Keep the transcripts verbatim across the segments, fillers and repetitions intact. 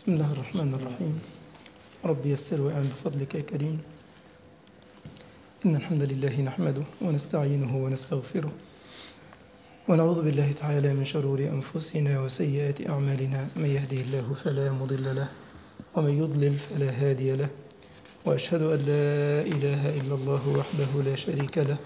بسم الله الرحمن الرحيم. رب يسر وأعن بفضلك يا كريم. إن الحمد لله نحمده ونستعينه ونستغفره ونعوذ بالله تعالى من شرور أنفسنا وسيئات أعمالنا. من يهده الله فلا مضل له ومن يضلل فلا هادي له، وأشهد أن لا إله إلا الله وحده لا شريك له،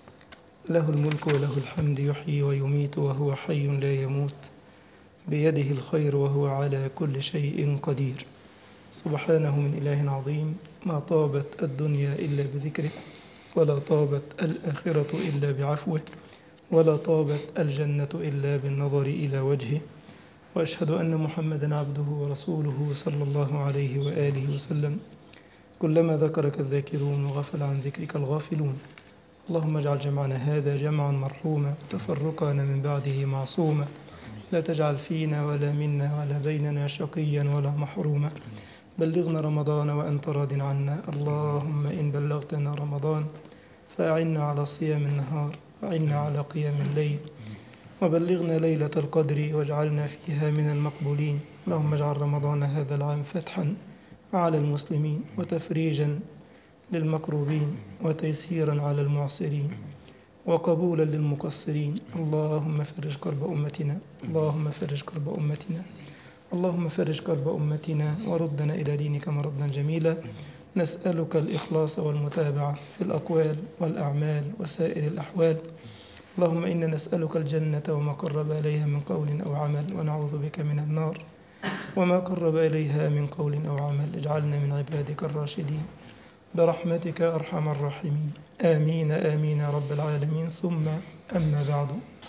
له الملك وله الحمد، يحيي ويميت وهو حي لا يموت، بيده الخير وهو على كل شيء قدير. سبحانه من إله عظيم، ما طابت الدنيا إلا بذكره، ولا طابت الآخرة إلا بعفوه، ولا طابت الجنة إلا بالنظر إلى وجهه. وأشهد أن محمدا عبده ورسوله صلى الله عليه وآله وسلم. كلما ذكرك الذاكرون وغفل عن ذكرك الغافلون. اللهم اجعل جمعنا هذا جمعا مرحوما، تفرقنا من بعده معصوما، لا تجعل فينا ولا منا ولا بيننا شقيا ولا محروما. بلغنا رمضان وأنت راض عنا. اللهم إن بلغتنا رمضان فأعنا على صيام النهار، وأعنا على قيام الليل، وبلغنا ليلة القدر واجعلنا فيها من المقبولين. اللهم اجعل رمضان هذا العام فتحا على المسلمين، وتفريجا للمكروبين، وتيسيرا على المعسرين، وقبولا للمقصرين. اللهم فرج كرب أمتنا، اللهم فرج كرب أمتنا، اللهم فرج كرب أمتنا، وردنا إلى دينك مردا جميلا. نسألك الإخلاص والمتابعة في الأقوال والأعمال وسائر الأحوال. اللهم إنا نسألك الجنة وما قرب إليها من قول أو عمل، ونعوذ بك من النار وما قرب إليها من قول أو عمل. اجعلنا من عبادك الراشدين برحمتك أرحم الراحمين. آمين آمين يا رب العالمين. ثم أما بعد،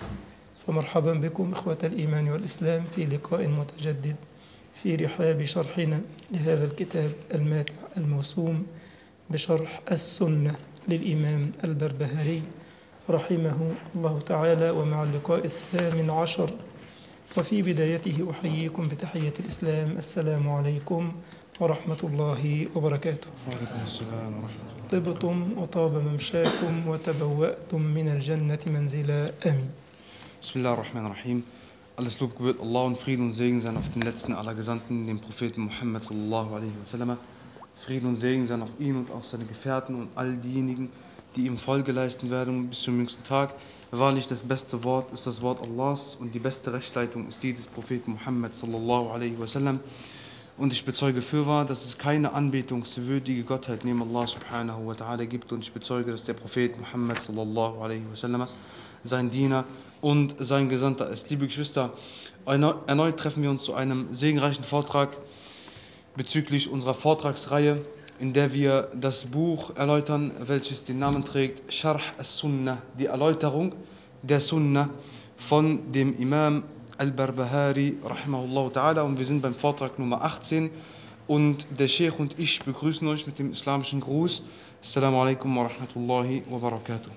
فمرحبا بكم إخوة الإيمان والإسلام في لقاء متجدد في رحاب شرحنا لهذا الكتاب الماتع الموسوم بشرح السنة للإمام البربهاري رحمه الله تعالى. ومع اللقاء الثامن عشر، وفي بدايته أحييكم بتحية الإسلام. السلام عليكم ورحمة الله وبركاته. وعليكم السلام ورحمة الله. طبتم وطاب ممشاكم وتبوأتم من الجنة منزلا. آمين. Bismillahirrahmanirrahim. Alles Lob gebührt Allah und Frieden und Segen sein auf den letzten aller Gesandten, den Propheten Muhammad sallallahu alaihi wasallam. Frieden und Segen sein auf ihn und auf seine Gefährten und all diejenigen, die ihm Folge leisten werden bis zum jüngsten Tag. Wahrlich, das beste Wort ist das Wort Allahs und die beste Rechtsleitung ist die des Propheten Muhammad sallallahu alaihi wasallam. Und ich bezeuge fürwahr, dass es keine anbetungswürdige Gottheit neben Allah subhanahu wa ta'ala gibt. Und ich bezeuge, dass der Prophet Muhammad sallallahu alaihi wasallam sein Diener und sein Gesandter ist. Liebe Geschwister, erneut treffen wir uns zu einem segenreichen Vortrag bezüglich unserer Vortragsreihe, in der wir das Buch erläutern, welches den Namen trägt Sharh as-Sunnah, die Erläuterung der Sunnah von dem Imam Al-Barbahari rahimahullah ta'ala, und wir sind beim Vortrag Nummer achtzehn und der Sheikh und ich begrüßen euch mit dem islamischen Gruß. Assalamu alaikum wa rahmatullahi wa barakatuh.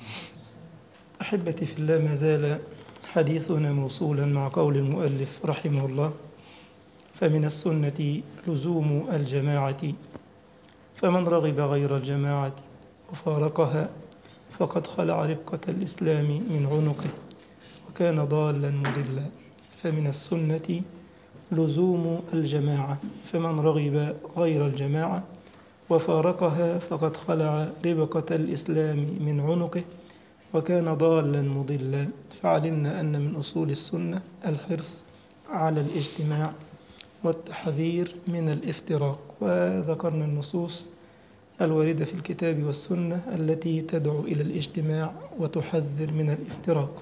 أحبتي في الله، ما زال حديثنا موصولا مع قول المؤلف رحمه الله: فمن السنة لزوم الجماعة، فمن رغب غير الجماعة وفارقها فقد خلع ربقة الإسلام من عنقه وكان ضالا مضلا. فمن السنة لزوم الجماعة، فمن رغب غير الجماعة وفارقها فقد خلع ربقة الإسلام من عنقه وكان ضالا مضلا. فعلمنا أن من أصول السنة الحرص على الاجتماع والتحذير من الافتراق، وذكرنا النصوص الواردة في الكتاب والسنة التي تدعو إلى الاجتماع وتحذر من الافتراق.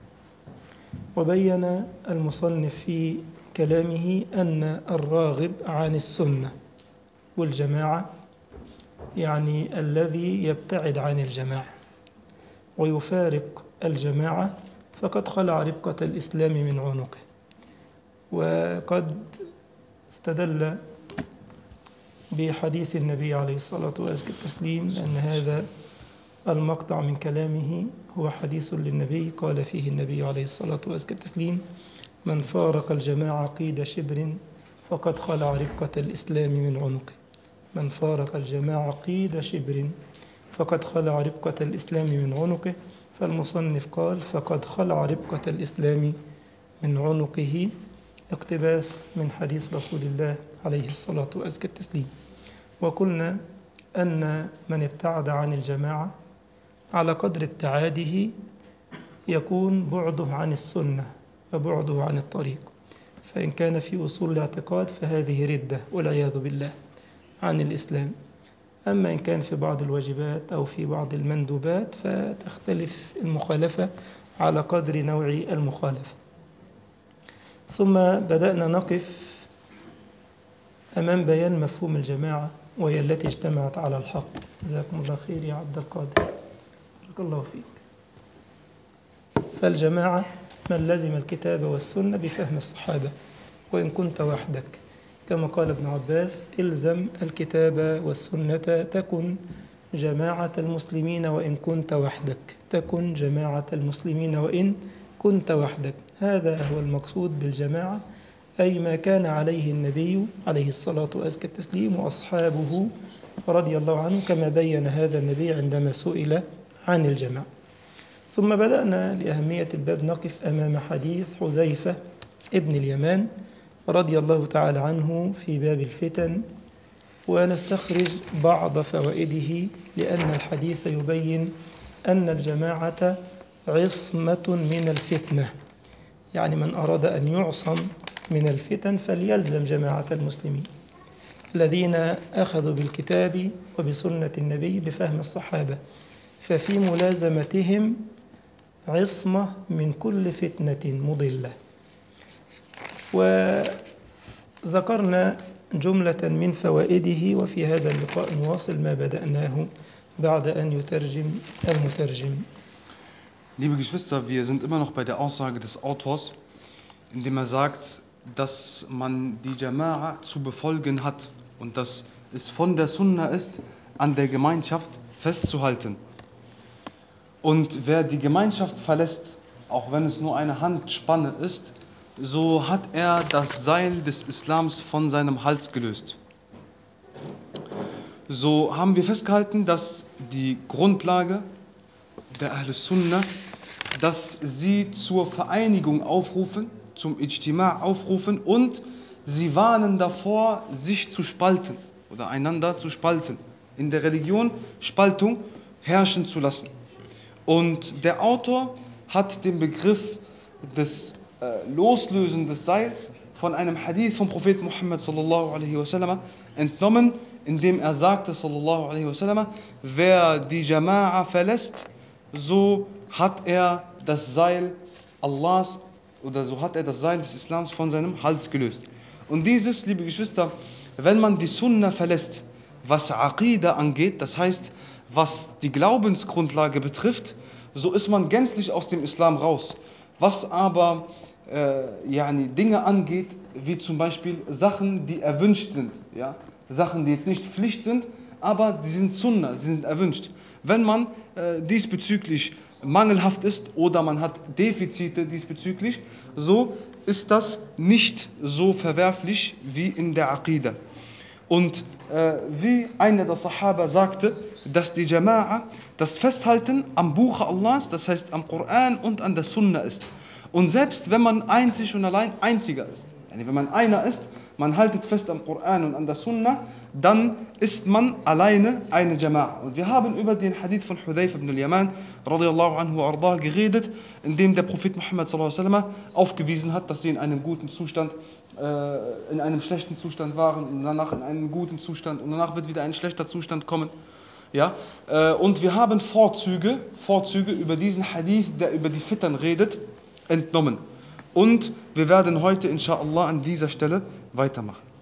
وبين المصنف في كلامه أن الراغب عن السنة والجماعة يعني الذي يبتعد عن الجماعة ويفارق الجماعة فقد خلع ربقة الإسلام من عنقه. وقد استدل بحديث النبي عليه الصلاة والتسليم لأن هذا المقطع من كلامه هو حديث للنبي، قال فيه النبي عليه الصلاة والتسليم: من فارق الجماعة قيد شبر فقد خلع ربقة الإسلام من عنقه. من فارق الجماعة قيد شبر فقد خلع ربقة الإسلام من عنقه. فالمصنف قال: فقد خلع ربقة الإسلام من عنقه، اقتباس من حديث رسول الله عليه الصلاة وأزكى التسليم. وقلنا أن من ابتعد عن الجماعة على قدر ابتعاده يكون بعده عن السنة وبعده عن الطريق، فإن كان في أصول الاعتقاد فهذه ردة والعياذ بالله عن الإسلام. أما إن كان في بعض الواجبات أو في بعض المندوبات فتختلف المخالفة على قدر نوع المخالفة. ثم بدأنا نقف أمام بيان مفهوم الجماعة وهي التي اجتمعت على الحق. جزاكم الله خير يا عبد القادر، بارك الله فيك. فالجماعة من لزم الكتاب والسنة بفهم الصحابة وإن كنت وحدك، كما قال ابن عباس: الزم الكتاب والسنة تكن جماعة المسلمين وإن كنت وحدك، تكن جماعة المسلمين وإن كنت وحدك. هذا هو المقصود بالجماعة، أي ما كان عليه النبي عليه الصلاة وأزكى التسليم وأصحابه رضي الله عنه، كما بين هذا النبي عندما سئل عن الجماعة. ثم بدأنا لأهمية الباب نقف أمام حديث حذيفة ابن اليمان رضي الله تعالى عنه في باب الفتن، ونستخرج بعض فوائده، لأن الحديث يبين أن الجماعة عصمة من الفتنة، يعني من أراد أن يعصم من الفتن فليلزم جماعة المسلمين الذين أخذوا بالكتاب وبسنة النبي بفهم الصحابة، ففي ملازمتهم عصمة من كل فتنة مضلة. وذكرنا جملة من فوائده، وفي هذا اللقاء نواصل ما بدأناه بعد أن يترجم المترجم. Liebe Geschwister, wir sind immer noch bei der Aussage des Autors, indem er sagt, dass man die Jama'a zu befolgen hat und dass es von der Sunna ist, an der Gemeinschaft festzuhalten. Und wer die Gemeinschaft verlässt, auch wenn es nur eine Handspanne ist, so hat er das Seil des Islams von seinem Hals gelöst. So haben wir festgehalten, dass die Grundlage der Ahlus Sunnah, dass sie zur Vereinigung aufrufen, zum Ijtima' aufrufen, und sie warnen davor, sich zu spalten oder einander zu spalten, in der Religion Spaltung herrschen zu lassen. Und der Autor hat den Begriff des äh, Loslösen des Seils von einem Hadith vom Propheten Muhammad sallallahu alaihi wasallam entnommen, indem er sagte sallallahu alaihi wasallam: Wer die Jama'a verlässt, so hat er das Seil Allahs oder so hat er das Seil des Islams von seinem Hals gelöst. Und dieses, liebe Geschwister, wenn man die Sunna verlässt, was Aqida angeht, das heißt, was die Glaubensgrundlage betrifft, so ist man gänzlich aus dem Islam raus. Was aber äh, yani Dinge angeht, wie zum Beispiel Sachen, die erwünscht sind, ja? Sachen, die jetzt nicht Pflicht sind, aber die sind Sunna, sie sind erwünscht. Wenn man äh, diesbezüglich mangelhaft ist oder man hat Defizite diesbezüglich, so ist das nicht so verwerflich wie in der Aqida. Und äh, wie einer der Sahaba sagte, dass die Jama'a das Festhalten am Buche Allahs, das heißt am Koran und an der Sunna ist. Und selbst wenn man einzig und allein einziger ist, also wenn man einer ist, man haltet fest am Koran und an der Sunna, dann ist man alleine eine Jama'a. Und wir haben über den Hadith von Hudhayfa ibn al-Yaman radiyallahu anhu wa ardah geredet, in dem der Prophet Muhammad sallallahu alaihi wasallam aufgewiesen hat, dass sie in einem guten Zustand, äh, in einem schlechten Zustand waren und danach in einem guten Zustand und danach wird wieder ein schlechter Zustand kommen. Ja? Äh, und wir haben Vorzüge, Vorzüge über diesen Hadith, der über die Fitan redet, entnommen. Und wir werden heute inshallah an dieser Stelle weitermachen.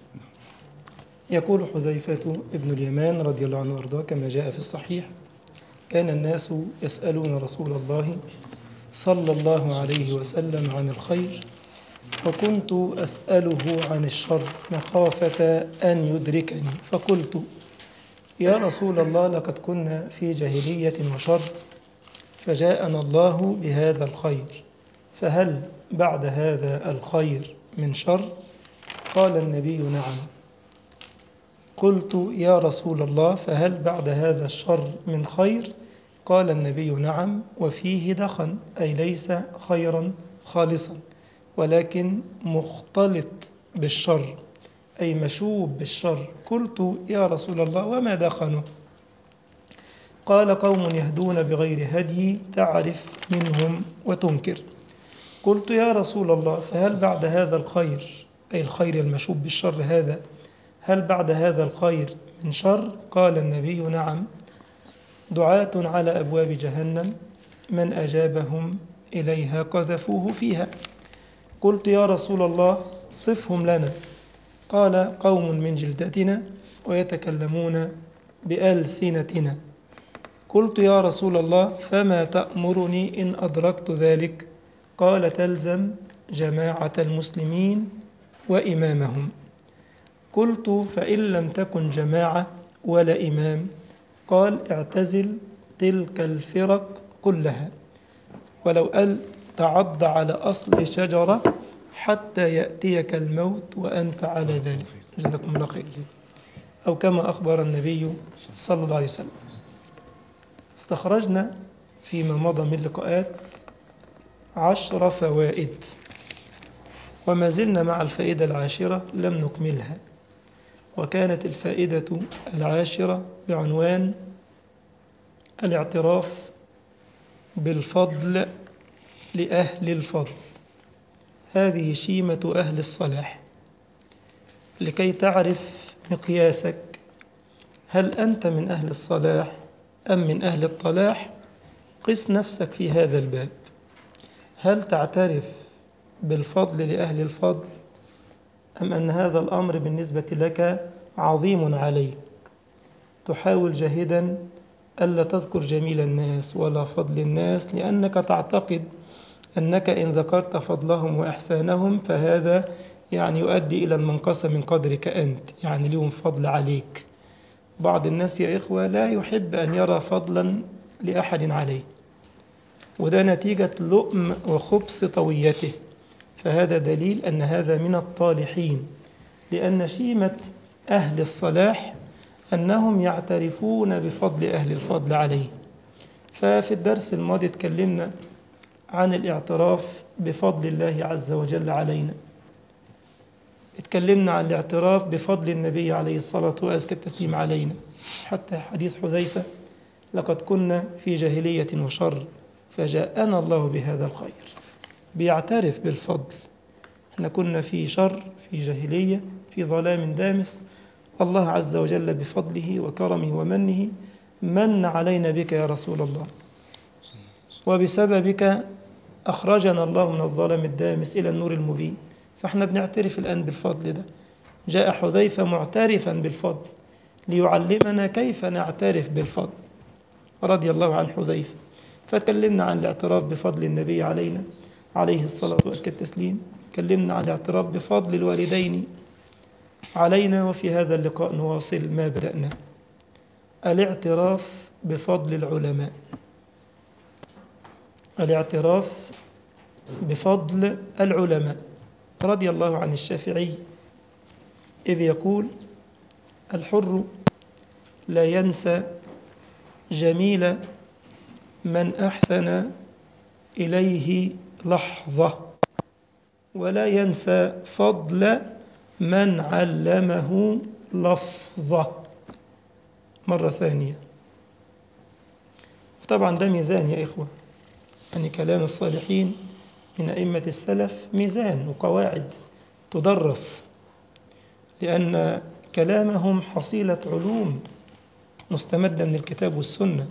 يقول حذيفة ابن اليمان رضي الله عنه وارضاه كما جاء في الصحيح: كان الناس يسألون رسول الله صلى الله عليه وسلم عن الخير، وكنت أسأله عن الشر مخافة أن يدركني، فقلت: يا رسول الله، لقد كنا في جاهلية وشر، فجاءنا الله بهذا الخير، فهل بعد هذا الخير من شر؟ قال النبي: نعم. قلت: يا رسول الله، فهل بعد هذا الشر من خير؟ قال النبي: نعم، وفيه دخن، أي ليس خيرا خالصا، ولكن مختلط بالشر، أي مشوب بالشر. قلت يا رسول الله وما دخنه؟ قال قوم يهدون بغير هدي تعرف منهم وتنكر. قلت يا رسول الله فهل بعد هذا الخير، أي الخير المشوب بالشر هذا، هل بعد هذا الخير من شر؟ قال النبي نعم، دعاة على أبواب جهنم من أجابهم إليها قذفوه فيها. قلت يا رسول الله صفهم لنا. قال قوم من جلدتنا ويتكلمون بألسنتنا. قلت يا رسول الله فما تأمرني إن أدركت ذلك؟ قال تلزم جماعة المسلمين وإمامهم. قلت فإن لم تكن جماعة ولا إمام؟ قال اعتزل تلك الفرق كلها، ولو أن تعض على أصل شجرة حتى يأتيك الموت وأنت على ذلك. جزاكم الله خير. أو كما أخبر النبي صلى الله عليه وسلم. استخرجنا فيما مضى من لقاءات عشر فوائد، وما زلنا مع الفائدة العاشرة لم نكملها، وكانت الفائدة العاشرة بعنوان الاعتراف بالفضل لأهل الفضل. هذه شيمة أهل الصلاح. لكي تعرف مقياسك، هل أنت من أهل الصلاح أم من أهل الطلاح؟ قس نفسك في هذا الباب. هل تعترف بالفضل لأهل الفضل، أم أن هذا الأمر بالنسبة لك عظيم عليك، تحاول جاهدا ألا تذكر جميل الناس ولا فضل الناس، لأنك تعتقد أنك إن ذكرت فضلهم وإحسانهم فهذا يعني يؤدي إلى المنقصة من قدرك أنت، يعني لهم فضل عليك. بعض الناس يا إخوة لا يحب أن يرى فضلا لأحد عليه، وده نتيجة لؤم وخبث طويته، فهذا دليل أن هذا من الطالحين، لأن شيمة أهل الصلاح أنهم يعترفون بفضل أهل الفضل عليه. ففي الدرس الماضي تكلمنا عن الاعتراف بفضل الله عز وجل علينا، اتكلمنا عن الاعتراف بفضل النبي عليه الصلاة وأزكى التسليم علينا، حتى حديث حذيفة لقد كنا في جاهلية وشر فجاءنا الله بهذا الخير. بيعترف بالفضل. احنا كنا في شر، في جاهلية، في ظلام دامس، الله عز وجل بفضله وكرمه ومنه من علينا بك يا رسول الله، وبسببك أخرجنا الله من الظلام الدامس إلى النور المبين. فاحنا بنعترف الآن بالفضل ده. جاء حذيفة معترفا بالفضل ليعلمنا كيف نعترف بالفضل رضي الله عن حذيفة. فتكلمنا عن الاعتراف بفضل النبي علينا عليه الصلاة وأزكى التسليم، تكلمنا عن الاعتراف بفضل الوالدين علينا، وفي هذا اللقاء نواصل ما بدأنا، الاعتراف بفضل العلماء. الاعتراف بفضل العلماء. رضي الله عن الشافعي إذ يقول الحر لا ينسى جميل من أحسن إليه لحظة، ولا ينسى فضل من علمه لفظة. مرة ثانية. طبعا ده ميزان يا إخوة، يعني كلام الصالحين من أئمة السلف ميزان وقواعد تدرس، لأن كلامهم حصيلة علوم مستمدة من الكتاب والسنة.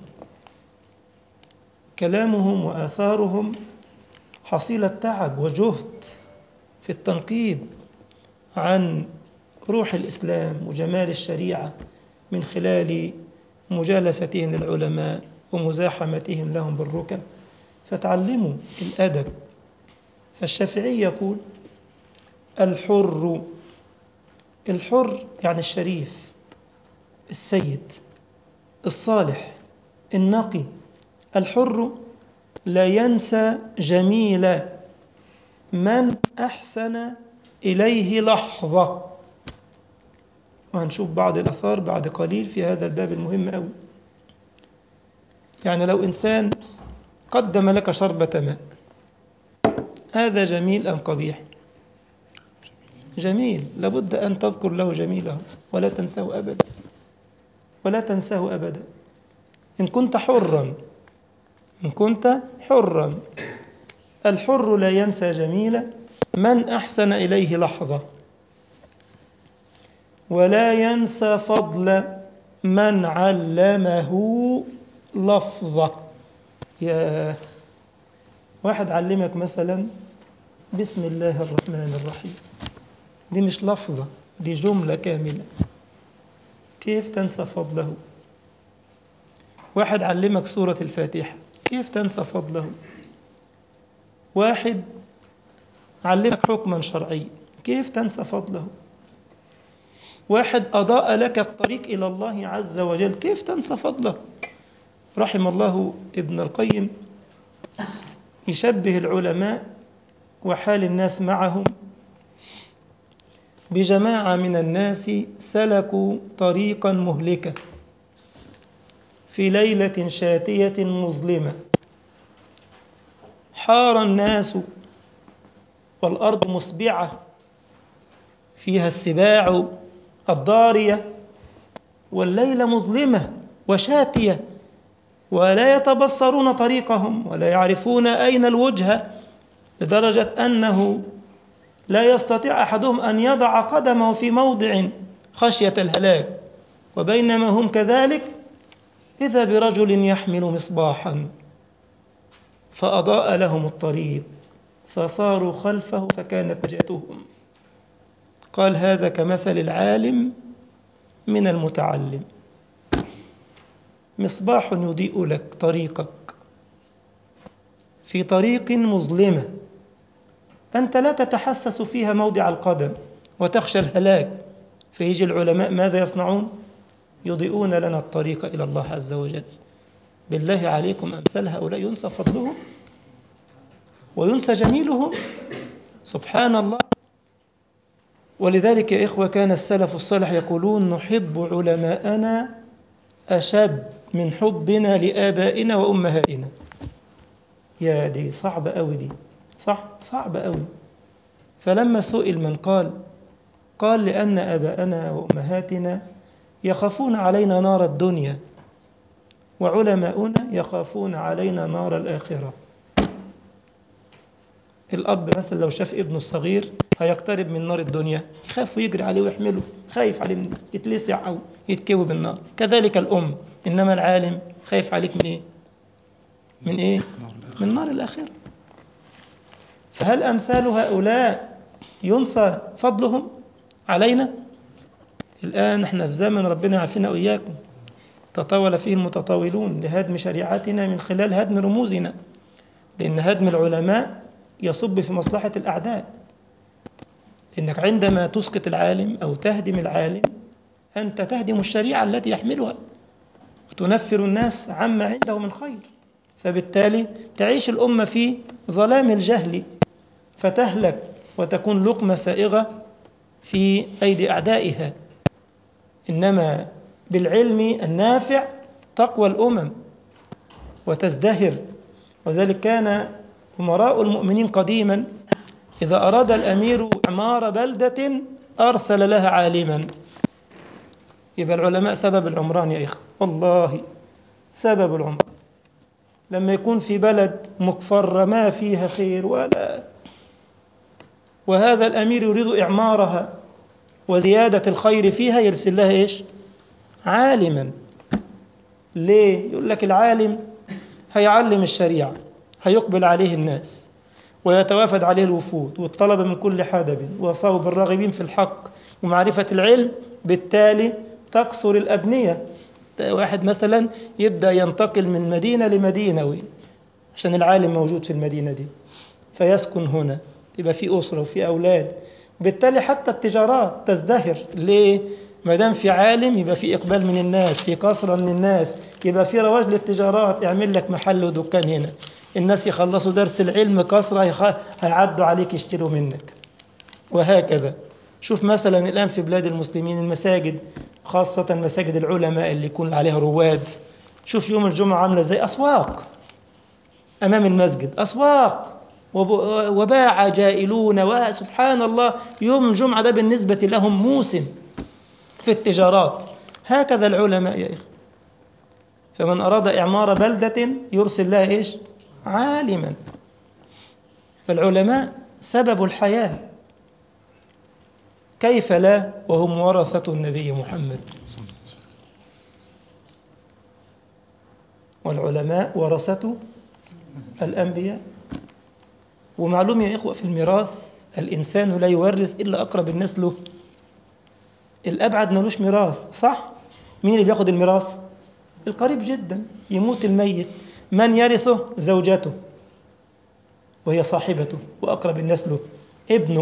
كلامهم وآثارهم حصيلة تعب وجهد في التنقيب عن روح الإسلام وجمال الشريعة من خلال مجالستهم للعلماء ومزاحمتهم لهم بالركب، فتعلموا الأدب. فالشافعي يقول الحر، الحر يعني الشريف السيد الصالح النقي، الحر لا ينسى جميل من أحسن إليه لحظة. وهنشوف بعض الأثار بعد قليل في هذا الباب المهم أوي. يعني لو إنسان قدم لك شربة ماء هذا جميل أم قبيح؟ جميل، لابد أن تذكر له جميله ولا تنساه أبدا، ولا تنساه أبدا. إن كنت حرا إن كنت حرا الحر لا ينسى جميل من أحسن إليه لحظة، ولا ينسى فضل من علمه لفظة. يا واحد علمك مثلا بسم الله الرحمن الرحيم، دي مش لفظة، دي جملة كاملة، كيف تنسى فضله؟ واحد علمك سورة الفاتحة، كيف تنسى فضله؟ واحد علمك حكما شرعيا، كيف تنسى فضله؟ واحد أضاء لك الطريق إلى الله عز وجل، كيف تنسى فضله؟ رحم الله ابن القيم يشبه العلماء وحال الناس معهم بجماعة من الناس سلكوا طريقا مهلكا في ليلة شاتية مظلمة، حار الناس والأرض مسبعة فيها السباع الضارية، والليلة مظلمة وشاتية، ولا يتبصرون طريقهم ولا يعرفون أين الوجهة، لدرجة أنه لا يستطيع أحدهم أن يضع قدمه في موضع خشية الهلاك. وبينما هم كذلك إذا برجل يحمل مصباحا فأضاء لهم الطريق فصاروا خلفه فكانت نجاتهم. قال هذا كمثل العالم من المتعلم، مصباح يضيء لك طريقك في طريق مظلمة أنت لا تتحسس فيها موضع القدم وتخشى الهلاك، فيجي العلماء ماذا يصنعون؟ يضيئون لنا الطريق إلى الله عز وجل. بالله عليكم أمثال هؤلاء ينسى فضلهم وينسى جميلهم؟ سبحان الله. ولذلك يا إخوة كان السلف الصالح يقولون نحب علماءنا أشد من حبنا لآبائنا وأمهاتنا. يا دي صعبة أوي دي، صح صعبة أوي. فلما سئل من قال قال لأن آباءنا وأمهاتنا يخافون علينا نار الدنيا وعلماؤنا يخافون علينا نار الآخرة. الأب مثلا لو شاف ابنه الصغير هيقترب من نار الدنيا يخاف ويجري عليه ويحمله، خايف عليه من يتلسع أو يتكوي بالنار. كذلك الأم، إنما العالم خايف عليك من إيه؟ من إيه؟ من نار الآخرة. فهل أمثال هؤلاء ينسى فضلهم علينا؟ الآن احنا في زمن ربنا يعافينا وإياكم تطاول فيه المتطاولون لهدم شريعتنا من خلال هدم رموزنا، لأن هدم العلماء يصب في مصلحة الأعداء. إنك عندما تسقط العالم أو تهدم العالم أنت تهدم الشريعة التي يحملها وتنفر الناس عما عنده من خير، فبالتالي تعيش الأمة في ظلام الجهل فتهلك وتكون لقمة سائغة في أيدي أعدائها. إنما بالعلم النافع تقوى الأمم وتزدهر. وذلك كان أمراء المؤمنين قديما إذا أراد الأمير إعمار بلدة أرسل لها عالما. يبقى العلماء سبب العمران يا إخوة، والله سبب العمران. لما يكون في بلد مكفرة ما فيها خير ولا وهذا الأمير يريد إعمارها وزيادة الخير فيها يرسل لها إيش؟ عالما. ليه؟ يقول لك العالم هيعلم الشريعة، هيقبل عليه الناس ويتوافد عليه الوفود والطلبة من كل حدب وصوب الراغبين في الحق ومعرفة العلم، بالتالي تكثر الأبنية. واحد مثلا يبدأ ينتقل من مدينة لمدينة عشان العالم موجود في المدينة دي فيسكن هنا، يبقى في أسرة وفي أولاد، بالتالي حتى التجارات تزدهر. ليه؟ ما دام في عالم يبقى في إقبال من الناس، في كثرة من الناس، يبقى في رواج للتجارات. اعمل لك محل ودكان هنا، الناس يخلصوا درس العلم كثرة هيعدوا عليك يشتروا منك، وهكذا. شوف مثلا الآن في بلاد المسلمين المساجد، خاصة مساجد العلماء اللي يكون عليها رواد، شوف يوم الجمعة عاملة زي أسواق أمام المسجد، أسواق وباع جائلون، وسبحان الله يوم الجمعة ده بالنسبة لهم موسم في التجارات. هكذا العلماء يا إخوة. فمن أراد إعمار بلدة يرسل لها إيش؟ عالما. فالعلماء سبب الحياة، كيف لا وهم ورثة النبي محمد. والعلماء ورثة الأنبياء. ومعلوم يا إخوة في الميراث الإنسان لا يورث إلا أقرب الناس له. الأبعد ملوش ميراث، صح؟ مين اللي بياخد الميراث؟ القريب جدا. يموت الميت، من يرثه؟ زوجته وهي صاحبته وأقرب الناس له، ابنه،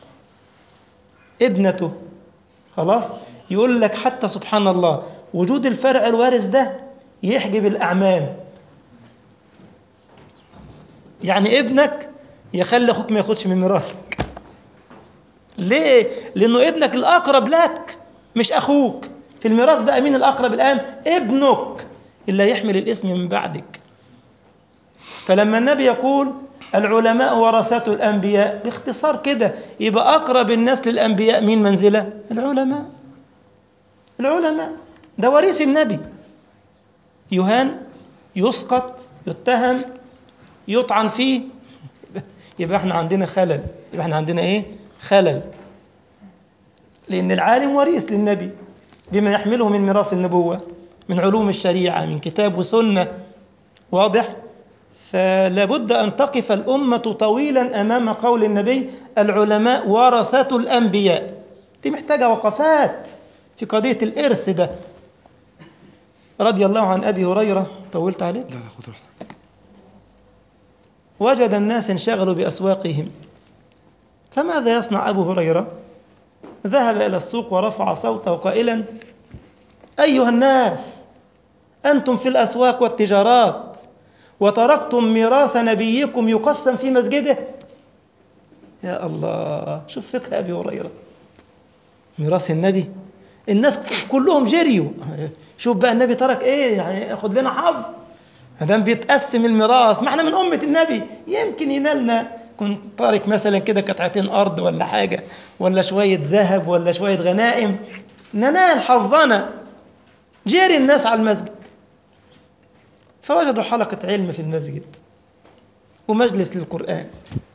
ابنته. خلاص. يقول لك حتى سبحان الله وجود الفرع الوارث ده يحجب الأعمام. يعني ابنك يخلي أخوك ما ياخدش من ميراثك. ليه؟ لأنه ابنك الأقرب لك مش أخوك. في الميراث بقى مين الأقرب الآن؟ ابنك اللي يحمل الاسم من بعدك. فلما النبي يقول العلماء ورثة الأنبياء باختصار كده، يبقى أقرب الناس للأنبياء مين منزلة؟ العلماء. العلماء ده وريث النبي. يهان، يسقط، يتهم، يطعن فيه، يبقى احنا عندنا خلل. يبقى احنا عندنا ايه؟ خلل. لأن العالم وريث للنبي بما يحمله من ميراث النبوة من علوم الشريعة من كتاب وسنة. واضح؟ فلا بد أن تقف الأمة طويلا أمام قول النبي العلماء ورثة الأنبياء. دي محتاجة وقفات في قضية الإرث ده. رضي الله عن أبي هريرة. طولت عليه؟ لا لا خد راحتك. وجد الناس انشغلوا بأسواقهم، فماذا يصنع أبو هريرة؟ ذهب إلى السوق ورفع صوته قائلا أيها الناس، أنتم في الأسواق والتجارات وتركتم ميراث نبيكم يقسم في مسجده. يا الله، شوف فقه أبي هريرة. ميراث النبي الناس كلهم جريوا. شوف بقى النبي ترك إيه، يعني ياخد لنا حظ. هذا بيتقسم الميراث، ما احنا من أمة النبي، يمكن ينالنا. كنت تارك مثلا كده قطعتين أرض ولا حاجة، ولا شوية ذهب ولا شوية غنائم، ننال حظنا. جري الناس على المسجد، فوجدوا حلقة علم في المسجد ومجلس للقرآن،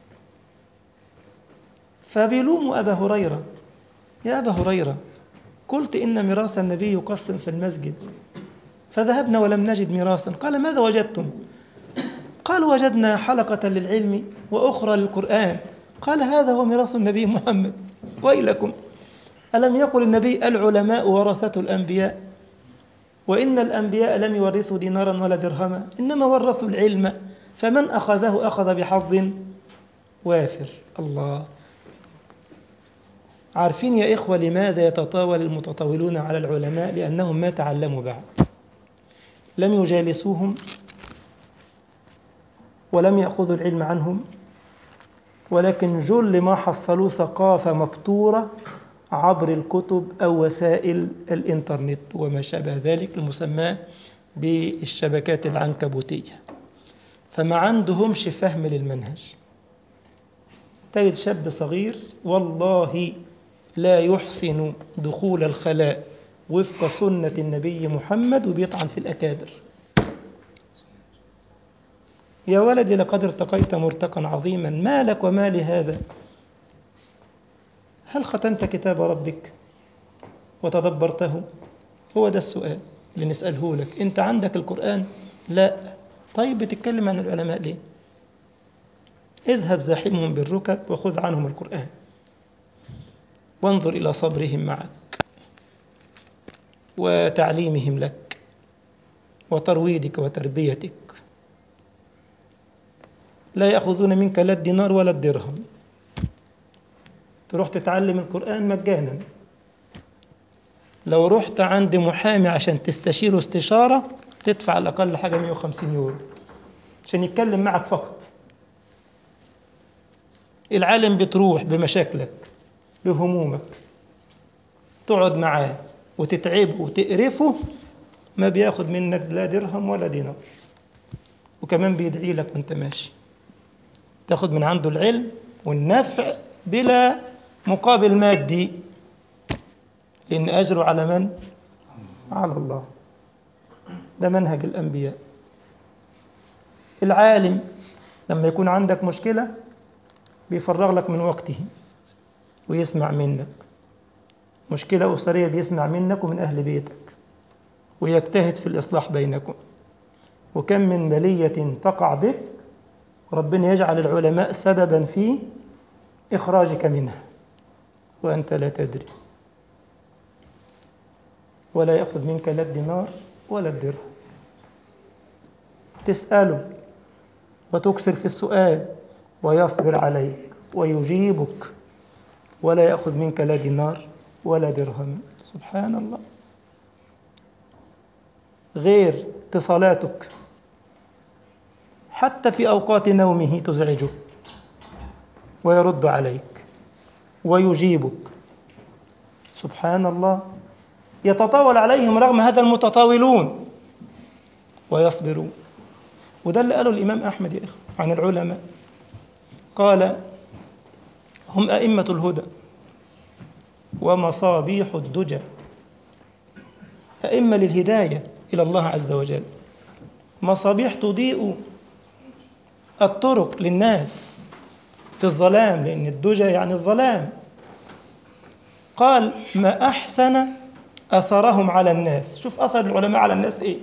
فبيلوموا أبا هريرة. يا أبا هريرة، قلت إن ميراث النبي يقسم في المسجد، فذهبنا ولم نجد ميراثا. قال ماذا وجدتم؟ قال وجدنا حلقة للعلم وأخرى للقرآن. قال هذا هو ميراث النبي محمد. ويلكم، ألم يقل النبي العلماء ورثة الأنبياء؟ وإن الأنبياء لم يورثوا دينارا ولا درهما، إنما ورثوا العلم، فمن أخذه أخذ بحظ وافر. الله. عارفين يا إخوة لماذا يتطاول المتطاولون على العلماء؟ لأنهم ما تعلموا بعد، لم يجالسوهم ولم يأخذوا العلم عنهم، ولكن جل ما حصلوا ثقافة مكتورة عبر الكتب أو وسائل الإنترنت وما شابه ذلك المسمى بالشبكات العنكبوتية. فما عندهمش فهم للمنهج. تجد شاب صغير والله لا يحسن دخول الخلاء وفق سنة النبي محمد وبيطعن في الأكابر. يا ولدي لقد ارتقيت مرتقا عظيما، ما لك وما لهذا؟ هل ختمت كتاب ربك وتدبرته؟ هو ده السؤال اللي نسأله لك. أنت عندك القرآن؟ لا. طيب بتتكلم عن العلماء ليه؟ اذهب زاحمهم بالركب وخذ عنهم القرآن وانظر إلى صبرهم معك وتعليمهم لك وترويدك وتربيتك. لا يأخذون منك لا الدينار ولا الدرهم. تروح تتعلم القرآن مجانا. لو رحت عند محامي عشان تستشيره استشارة تدفع على الأقل حاجة مئة وخمسين يورو عشان يتكلم معك فقط. العالم بتروح بمشاكلك بهمومك تقعد معاه وتتعبه وتقرفه، ما بياخد منك لا درهم ولا دينار، وكمان بيدعي لك وانت ماشي. تاخد من عنده العلم والنفع بلا مقابل مادي، لأن أجره على من؟ على الله. ده منهج الأنبياء. العالم لما يكون عندك مشكلة بيفرغ لك من وقته ويسمع منك، مشكلة أسرية بيسمع منك ومن أهل بيتك ويجتهد في الإصلاح بينكم. وكم من بلية تقع بك ربنا يجعل العلماء سببا في إخراجك منها وأنت لا تدري، ولا يأخذ منك لا الدينار ولا الدرهم. تسأله وتكثر في السؤال ويصبر عليك ويجيبك، ولا يأخذ منك لا دينار ولا درهم. سبحان الله. غير اتصالاتك حتى في أوقات نومه تزعجه ويرد عليك ويجيبك. سبحان الله. يتطاول عليهم رغم هذا المتطاولون ويصبرون. وده اللي قاله الإمام أحمد يا إخوة عن العلماء، قال هم أئمة الهدى ومصابيح الدجى، أئمة للهداية إلى الله عز وجل، مصابيح تضيء الطرق للناس في الظلام، لأن الدجى يعني الظلام. قال ما أحسن أثرهم على الناس. شوف أثر العلماء على الناس إيه؟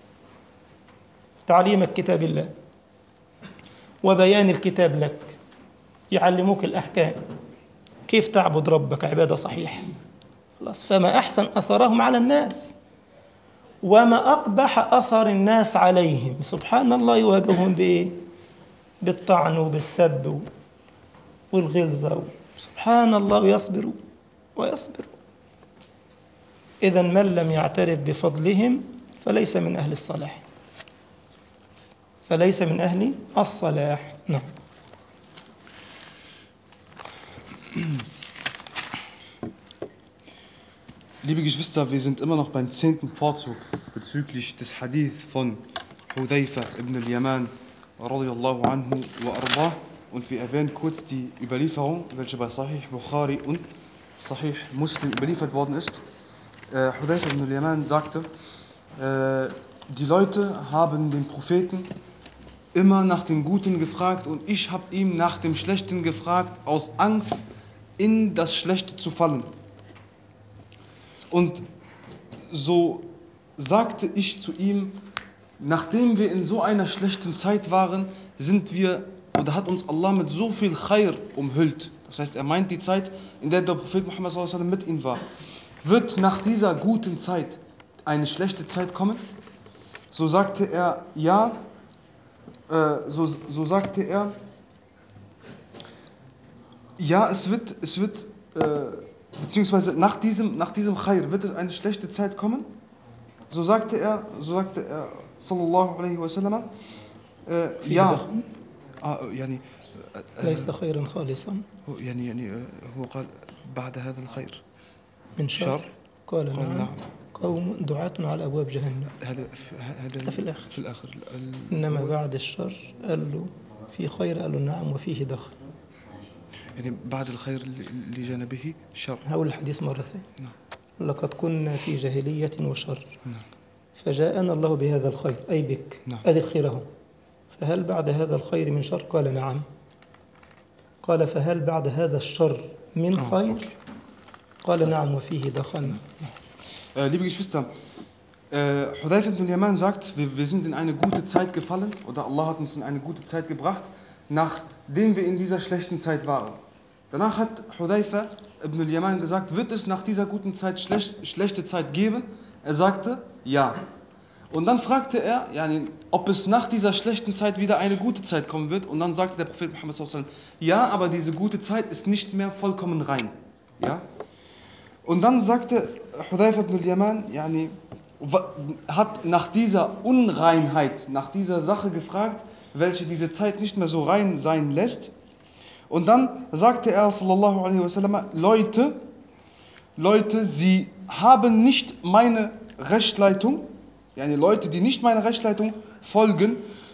تعليمك كتاب الله وبيان الكتاب لك، يعلموك الأحكام كيف تعبد ربك عبادة صحيحة. خلاص. فما أحسن أثرهم على الناس وما أقبح أثر الناس عليهم. سبحان الله. يواجهون بإيه؟ بالطعن وبالسب والغلظة. سبحان الله. ويصبروا ويصبروا. إذا من لم يعترف بفضلهم فليس من أهل الصلاح، فليس من أهل الصلاح. نعم. Liebe Geschwister, wir sind immer noch beim zehnten Vorzug bezüglich des Hadith von Hudhayfa ibn al-Yaman radiyallahu anhu wa ardah, und wir erwähnen kurz die Überlieferung, welche bei Sahih Bukhari und Sahih Muslim überliefert worden ist. Äh, Hudhayfa ibn al-Yaman sagte, äh, die Leute haben den Propheten immer nach dem Guten gefragt und ich habe ihm nach dem Schlechten gefragt, aus Angst, in das Schlechte zu fallen. Und so sagte ich zu ihm, nachdem wir in so einer schlechten Zeit waren, sind wir, oder hat uns Allah mit so viel Khair umhüllt. Das heißt, er meint die Zeit, in der der Prophet Muhammad sallallahu alaihi wasallam mit ihm war. Wird nach dieser guten Zeit eine schlechte Zeit kommen? So sagte er, ja. Äh, so, so sagte er, ja, es wird, es wird, äh, beziehungsweise nach diesem, nach diesem Khair wird es eine schlechte Zeit kommen. So sagte er, so sagte er, sallallahu alaihi wasallam, äh, ja. آه يعني ليس خيرا خالصا يعني يعني هو قال بعد هذا الخير من شر. قال, قال نعم, نعم. قوم دعاة على أبواب جهنم. هذا هذا في الآخر. في الآخر. إنما بعد الشر قال له في خير، قال له نعم وفيه دخل. يعني بعد الخير اللي جانا به شر. هقول الحديث مرة ثانية. نعم. لقد كنا في جاهلية وشر. نعم. فجاءنا الله بهذا الخير أي بك. نعم. أدي خيره. فهل بعد هذا الخير من شر؟ قال نعم. قال فهل بعد هذا الشر من خير؟ قال نعم وفيه دخل. Äh, liebe Geschwister, äh, Hudhayfa ibn al-Yaman sagt, wir, wir sind in eine gute Zeit gefallen, oder Allah hat uns in eine gute Zeit gebracht, nachdem wir in dieser schlechten Zeit waren. Danach hat Hudhayfa ibn al-Yaman gesagt, wird es nach dieser guten Zeit schlech, schlechte Zeit geben? Er sagte, ja. Und dann fragte er, yani, ob es nach dieser schlechten Zeit wieder eine gute Zeit kommen wird. Und dann sagte der Prophet Muhammad sallallahu alaihi wasallam, ja, aber diese gute Zeit ist nicht mehr vollkommen rein. Ja? Und dann sagte Hudhayfa ibn al-Yaman, yani, hat nach dieser Unreinheit, nach dieser Sache gefragt, welche diese Zeit nicht mehr so rein sein lässt. Und dann sagte er, sallallahu alaihi wasallam, Leute, Leute, sie haben nicht meine Rechtsleitung, yani Leute, die nicht meiner Rechtsleitung folgen,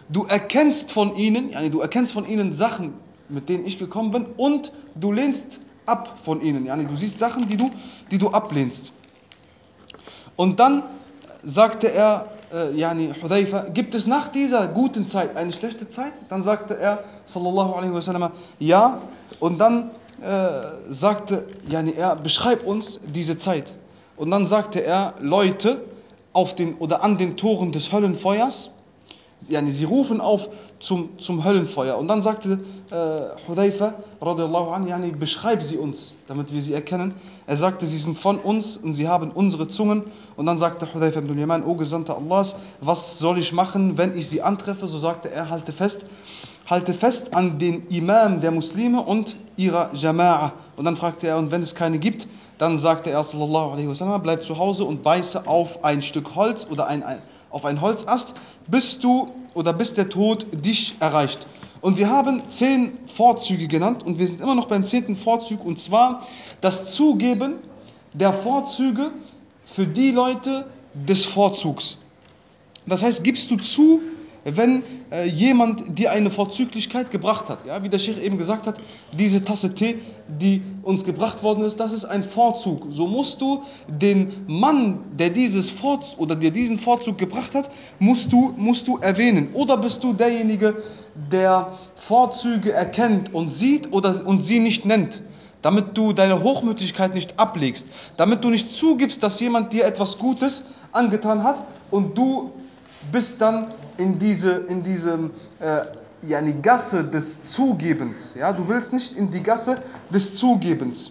du erkennst von ihnen, yani du erkennst von ihnen Sachen, mit denen ich gekommen bin, und du lehnst ab von ihnen. Yani du siehst Sachen, die du, die du ablehnst. Und dann sagte er, äh, yani Hudhaifa, gibt es nach dieser guten Zeit eine schlechte Zeit? Dann sagte er, sallallahu alaihi wasallam, ja. Und dann äh, sagte yani er, beschreib uns diese Zeit. Und dann sagte er, Leute auf den oder an den Toren des Höllenfeuers, yani sie rufen auf zum, zum Höllenfeuer. Und dann sagte äh, Hudhaifa, radiallahu anhu, yani beschreib sie uns, damit wir sie erkennen. Er sagte, sie sind von uns und sie haben unsere Zungen. Und dann sagte Hudhaifa ibn al-Yaman, O Gesandter Allahs, was soll ich machen, wenn ich sie antreffe? So sagte er, halte fest, halte fest an den Imam der Muslime und ihrer Jama'a. Und dann fragte er, und wenn es keine gibt, dann sagte er, sallallahu alaihi wasallam, bleib zu Hause und beiße auf ein Stück Holz oder ein, ein, auf einen Holzast, bis du oder bis der Tod dich erreicht. Und wir haben zehn Vorzüge genannt und wir sind immer noch beim zehnten Vorzug, und zwar das Zugeben der Vorzüge für die Leute des Vorzugs. Das heißt, gibst du zu, wenn äh, jemand dir eine Vorzüglichkeit gebracht hat. Ja, wie der Sheikh eben gesagt hat, diese Tasse Tee, die uns gebracht worden ist, das ist ein Vorzug. So musst du den Mann, der dieses Vorzug oder dir diesen Vorzug gebracht hat, musst du, musst du erwähnen. Oder bist du derjenige, der Vorzüge erkennt und sieht oder, und sie nicht nennt, damit du deine Hochmütigkeit nicht ablegst, damit du nicht zugibst, dass jemand dir etwas Gutes angetan hat und du bist dann in diese in diesem äh, yani Gasse des Zugebens. Ja, du willst nicht in die Gasse des Zugebens.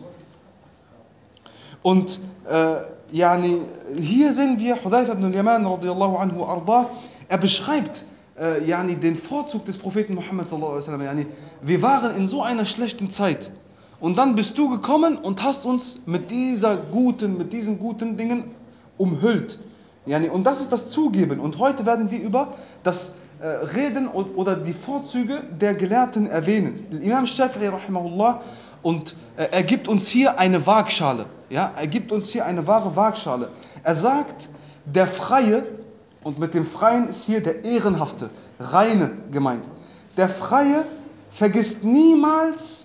Und äh, yani hier sehen wir Hudhaifa ibn al-Yaman radiyallahu anhu arda, er beschreibt äh, yani den Vorzug des Propheten Muhammad sallallahu alaihi wasallam. Yani wir waren in so einer schlechten Zeit und dann bist du gekommen und hast uns mit dieser guten mit diesen guten Dingen umhüllt. Yani, und das ist das Zugeben. Und heute werden wir über das äh, Reden oder die Vorzüge der Gelehrten erwähnen. Imam Shafi'i rahimahullah, und äh, er gibt uns hier eine Waagschale. Ja, er gibt uns hier eine wahre Waagschale. Er sagt, der Freie, und mit dem Freien ist hier der Ehrenhafte, Reine gemeint. Der Freie vergisst niemals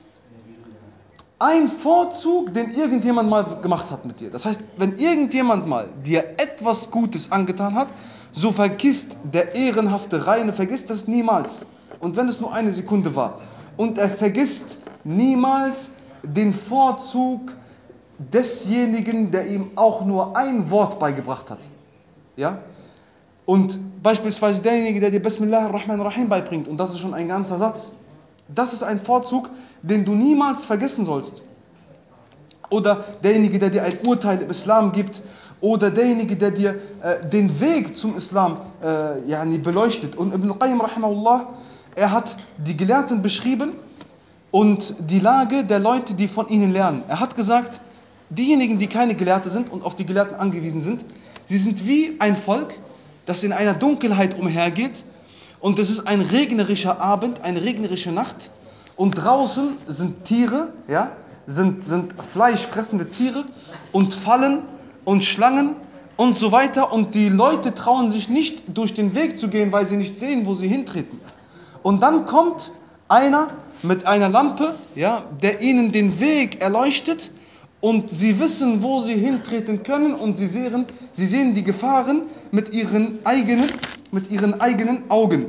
ein Vorzug, den irgendjemand mal gemacht hat mit dir. Das heißt, wenn irgendjemand mal dir etwas Gutes angetan hat, so vergisst der ehrenhafte Reine, vergisst das niemals. Und wenn es nur eine Sekunde war. Und er vergisst niemals den Vorzug desjenigen, der ihm auch nur ein Wort beigebracht hat. Ja? Und beispielsweise derjenige, der dir Bismillah ar-Rahman ar-Rahim beibringt, und das ist schon ein ganzer Satz. Das ist ein Vorzug, den du niemals vergessen sollst. Oder derjenige, der dir ein Urteil im Islam gibt, oder derjenige, der dir äh, den Weg zum Islam äh, yani beleuchtet. Und Ibn al-Qayyim rahimahullah, er hat die Gelehrten beschrieben und die Lage der Leute, die von ihnen lernen. Er hat gesagt, diejenigen, die keine Gelehrte sind und auf die Gelehrten angewiesen sind, sie sind wie ein Volk, das in einer Dunkelheit umhergeht, und es ist ein regnerischer Abend, eine regnerische Nacht, und draußen sind Tiere, ja, sind, sind fleischfressende Tiere und Fallen und Schlangen und so weiter, und die Leute trauen sich nicht durch den Weg zu gehen, weil sie nicht sehen, wo sie hintreten. Und dann kommt einer mit einer Lampe, ja, der ihnen den Weg erleuchtet, und sie wissen, wo sie hintreten können, und sie sehen, sie sehen die Gefahren mit ihren eigenen, mit ihren eigenen Augen.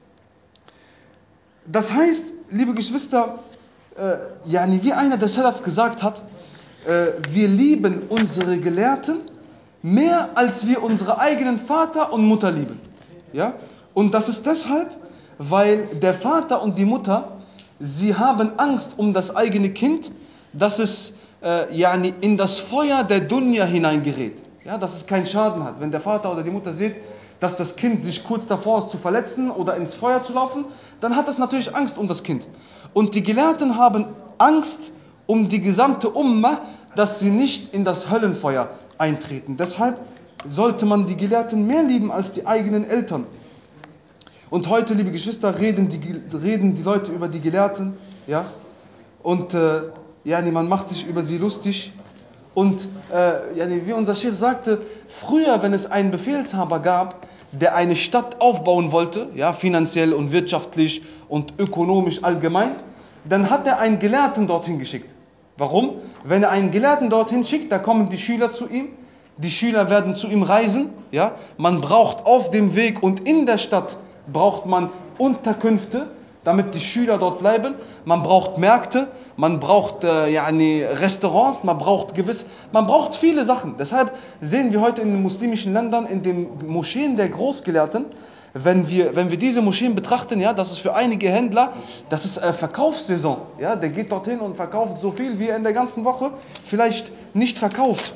Das heißt, liebe Geschwister, äh, yani wie einer der Salaf gesagt hat, äh, wir lieben unsere Gelehrten mehr, als wir unsere eigenen Vater und Mutter lieben. Ja? Und das ist deshalb, weil der Vater und die Mutter, sie haben Angst um das eigene Kind, dass es äh, yani in das Feuer der Dunya hineingerät. Ja, dass es keinen Schaden hat. Wenn der Vater oder die Mutter sieht, dass das Kind sich kurz davor ist zu verletzen oder ins Feuer zu laufen, dann hat es natürlich Angst um das Kind. Und die Gelehrten haben Angst um die gesamte Ummah, dass sie nicht in das Höllenfeuer eintreten. Deshalb sollte man die Gelehrten mehr lieben als die eigenen Eltern. Und heute, liebe Geschwister, reden die, reden die Leute über die Gelehrten, ja, und äh, ja, man macht sich über sie lustig. Und äh, ja, wie unser Sheikh sagte, früher, wenn es einen Befehlshaber gab, der eine Stadt aufbauen wollte, ja, finanziell und wirtschaftlich und ökonomisch allgemein, dann hat er einen Gelehrten dorthin geschickt. Warum? Wenn er einen Gelehrten dorthin schickt, da kommen die Schüler zu ihm, die Schüler werden zu ihm reisen, ja, man braucht auf dem Weg und in der Stadt braucht man Unterkünfte, damit die Schüler dort bleiben, man braucht Märkte, man braucht äh, yani Restaurants, man braucht gewiss, man braucht viele Sachen. Deshalb sehen wir heute in den muslimischen Ländern, in den Moscheen der Großgelehrten, wenn wir, wenn wir diese Moscheen betrachten, ja, das ist für einige Händler, das ist äh, Verkaufssaison. Ja, der geht dorthin und verkauft so viel, wie er in der ganzen Woche vielleicht nicht verkauft.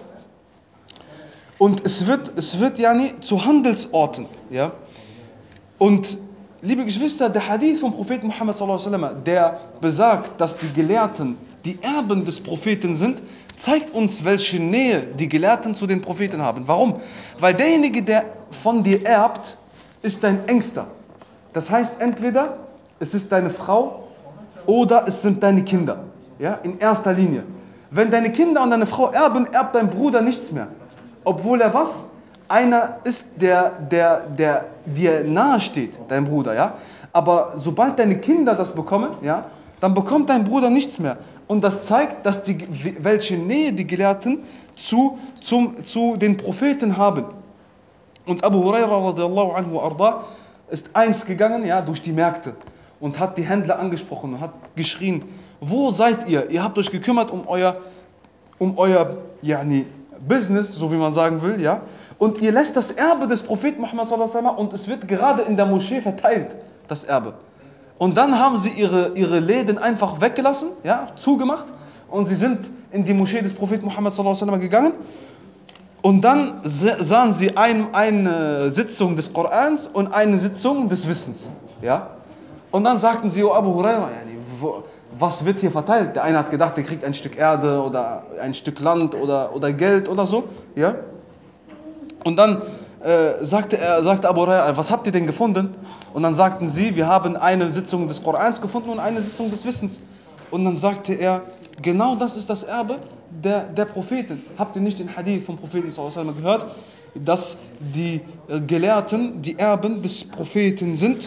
Und es wird, es wird yani zu Handelsorten. Ja. Und liebe Geschwister, der Hadith vom Propheten Muhammad sallallahu alaihi wasallam, der besagt, dass die Gelehrten die Erben des Propheten sind, zeigt uns, welche Nähe die Gelehrten zu den Propheten haben. Warum? Weil derjenige, der von dir erbt, ist dein Engster. Das heißt, entweder es ist deine Frau oder es sind deine Kinder. Ja, in erster Linie. Wenn deine Kinder und deine Frau erben, erbt dein Bruder nichts mehr. Obwohl er was? Einer ist, der, der, der dir nahe steht, dein Bruder. Ja? Aber sobald deine Kinder das bekommen, ja, dann bekommt dein Bruder nichts mehr. Und das zeigt, dass die, welche Nähe die Gelehrten zu, zum, zu den Propheten haben. Und Abu Huraira radiallahu anhu arda ist eins gegangen, ja, durch die Märkte und hat die Händler angesprochen und hat geschrien: Wo seid ihr? Ihr habt euch gekümmert um euer, um euer yani, Business, so wie man sagen will, ja. Und ihr lässt das Erbe des Propheten Muhammad sallallahu alaihi wasallam und es wird gerade in der Moschee verteilt, das Erbe. Und dann haben sie ihre, ihre Läden einfach weggelassen, ja, zugemacht, und sie sind in die Moschee des Propheten Muhammad sallallahu alaihi wasallam gegangen. Und dann sahen sie ein, eine Sitzung des Korans und eine Sitzung des Wissens. Ja? Und dann sagten sie: Oh Abu Huraira, was wird hier verteilt? Der eine hat gedacht, der kriegt ein Stück Erde oder ein Stück Land oder, oder Geld oder so. Ja? Und dann äh, sagte, er, sagte Abu Huraira: Was habt ihr denn gefunden? Und dann sagten sie: Wir haben eine Sitzung des Korans gefunden und eine Sitzung des Wissens. Und dann sagte er: Genau das ist das Erbe der, der Propheten. Habt ihr nicht den Hadith vom Propheten sallallahu alaihi wasallam gehört, dass die Gelehrten die Erben des Propheten sind?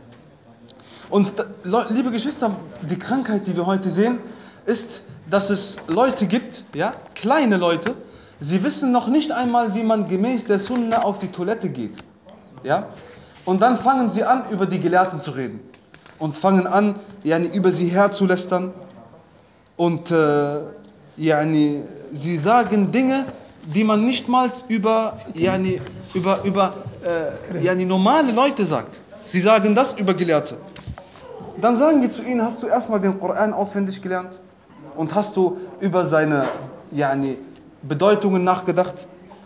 Und liebe Geschwister, die Krankheit, die wir heute sehen, ist, dass es Leute gibt, ja, kleine Leute, sie wissen noch nicht einmal, wie man gemäß der Sunna auf die Toilette geht. Ja? Und dann fangen sie an, über die Gelehrten zu reden. Und fangen an, yani, über sie herzulästern. Und äh, yani, sie sagen Dinge, die man nicht mal über, yani, über, über äh, yani, normale Leute sagt. Sie sagen das über Gelehrte. Dann sagen wir zu ihnen: Hast du erstmal den Koran auswendig gelernt? Und hast du über seine yani, Bedeutungen nachgedacht?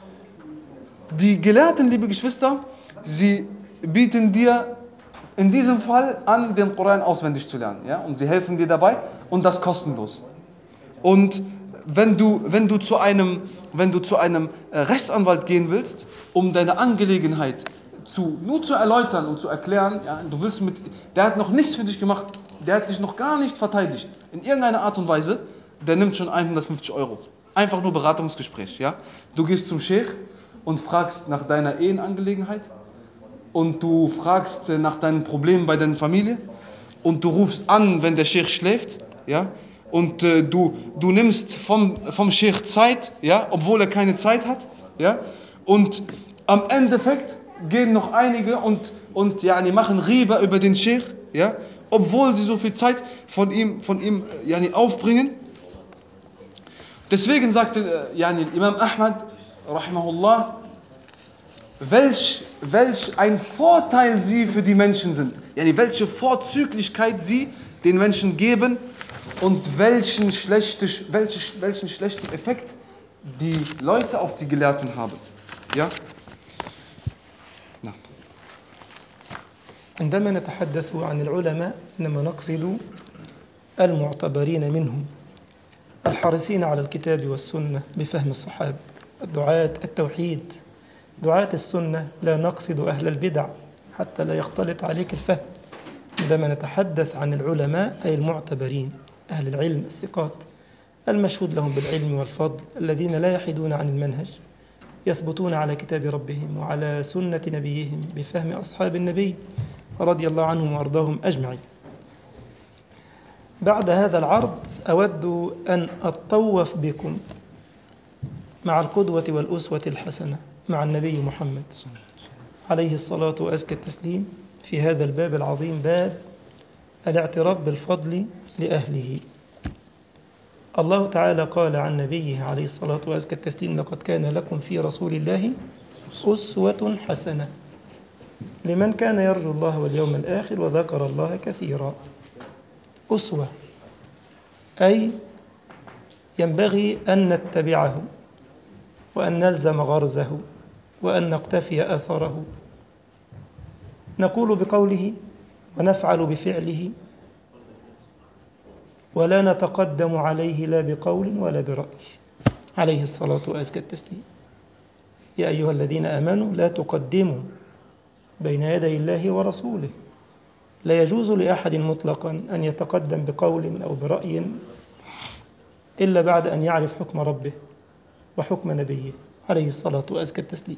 Die Gelehrten, liebe Geschwister, sie bieten dir in diesem Fall an, den Koran auswendig zu lernen. Ja? Und sie helfen dir dabei und das kostenlos. Und wenn du, wenn du zu einem, wenn du zu einem Rechtsanwalt gehen willst, um deine Angelegenheit zu, nur zu erläutern und zu erklären, ja, du willst mit, der hat noch nichts für dich gemacht, der hat dich noch gar nicht verteidigt, in irgendeiner Art und Weise, der nimmt schon hundertfünfzig Euro. Einfach nur Beratungsgespräch. Ja? Du gehst zum Sheikh und fragst nach deiner Ehenangelegenheit und du fragst nach deinen Problemen bei deiner Familie und du rufst an, wenn der Sheikh schläft, ja? Und äh, du, du nimmst vom, vom Sheikh Zeit, ja, obwohl er keine Zeit hat, ja, und am Endeffekt gehen noch einige und, und ja, die machen Riba über den Sheikh, ja, obwohl sie so viel Zeit von ihm, von ihm ja, aufbringen. Deswegen sagte ja, Imam Ahmad, rahimahullah, welch, welch ein Vorteil sie für die Menschen sind, ja, welche Vorzüglichkeit sie den Menschen geben, und welchen, schlechte, welche, welchen schlechten Effekt die Leute auf die Gelehrten haben. Ja? Na. عندما نتحدث عن العلماء إنما نقصد المعتبرين منهم الحريصين على الكتاب والسنة بفهم الصحابة، الدعاة التوحيد، دعاة السنة. لا نقصد أهل البدع حتى لا يختلط عليك الفهم. عندما نتحدث عن العلماء أي المعتبرين، أهل العلم الثقات المشهود لهم بالعلم والفضل، الذين لا يحيدون عن المنهج يثبتون على كتاب ربهم وعلى سنة نبيهم بفهم أصحاب النبي رضي الله عنهم وأرضاهم أجمعين. بعد هذا العرض أود أن أتطوف بكم مع القدوة والأسوة الحسنة مع النبي محمد عليه الصلاة وأزكى التسليم في هذا الباب العظيم، باب الاعتراف بالفضل لأهله. الله تعالى قال عن نبيه عليه الصلاة وأزكى التسليم: لقد كان لكم في رسول الله أسوة حسنة لمن كان يرجو الله واليوم الآخر وذكر الله كثيرا. أسوة أي ينبغي أن نتبعه وأن نلزم غرزه وأن نقتفي أثره، نقول بقوله ونفعل بفعله ولا نتقدم عليه لا بقول ولا برأي عليه الصلاة وأزكى التسليم. يا أيها الذين آمنوا لا تقدموا بين يدي الله ورسوله. لا يجوز لأحد مطلقا أن يتقدم بقول أو برأي إلا بعد أن يعرف حكم ربه وحكم نبيه عليه الصلاة وأزكى التسليم.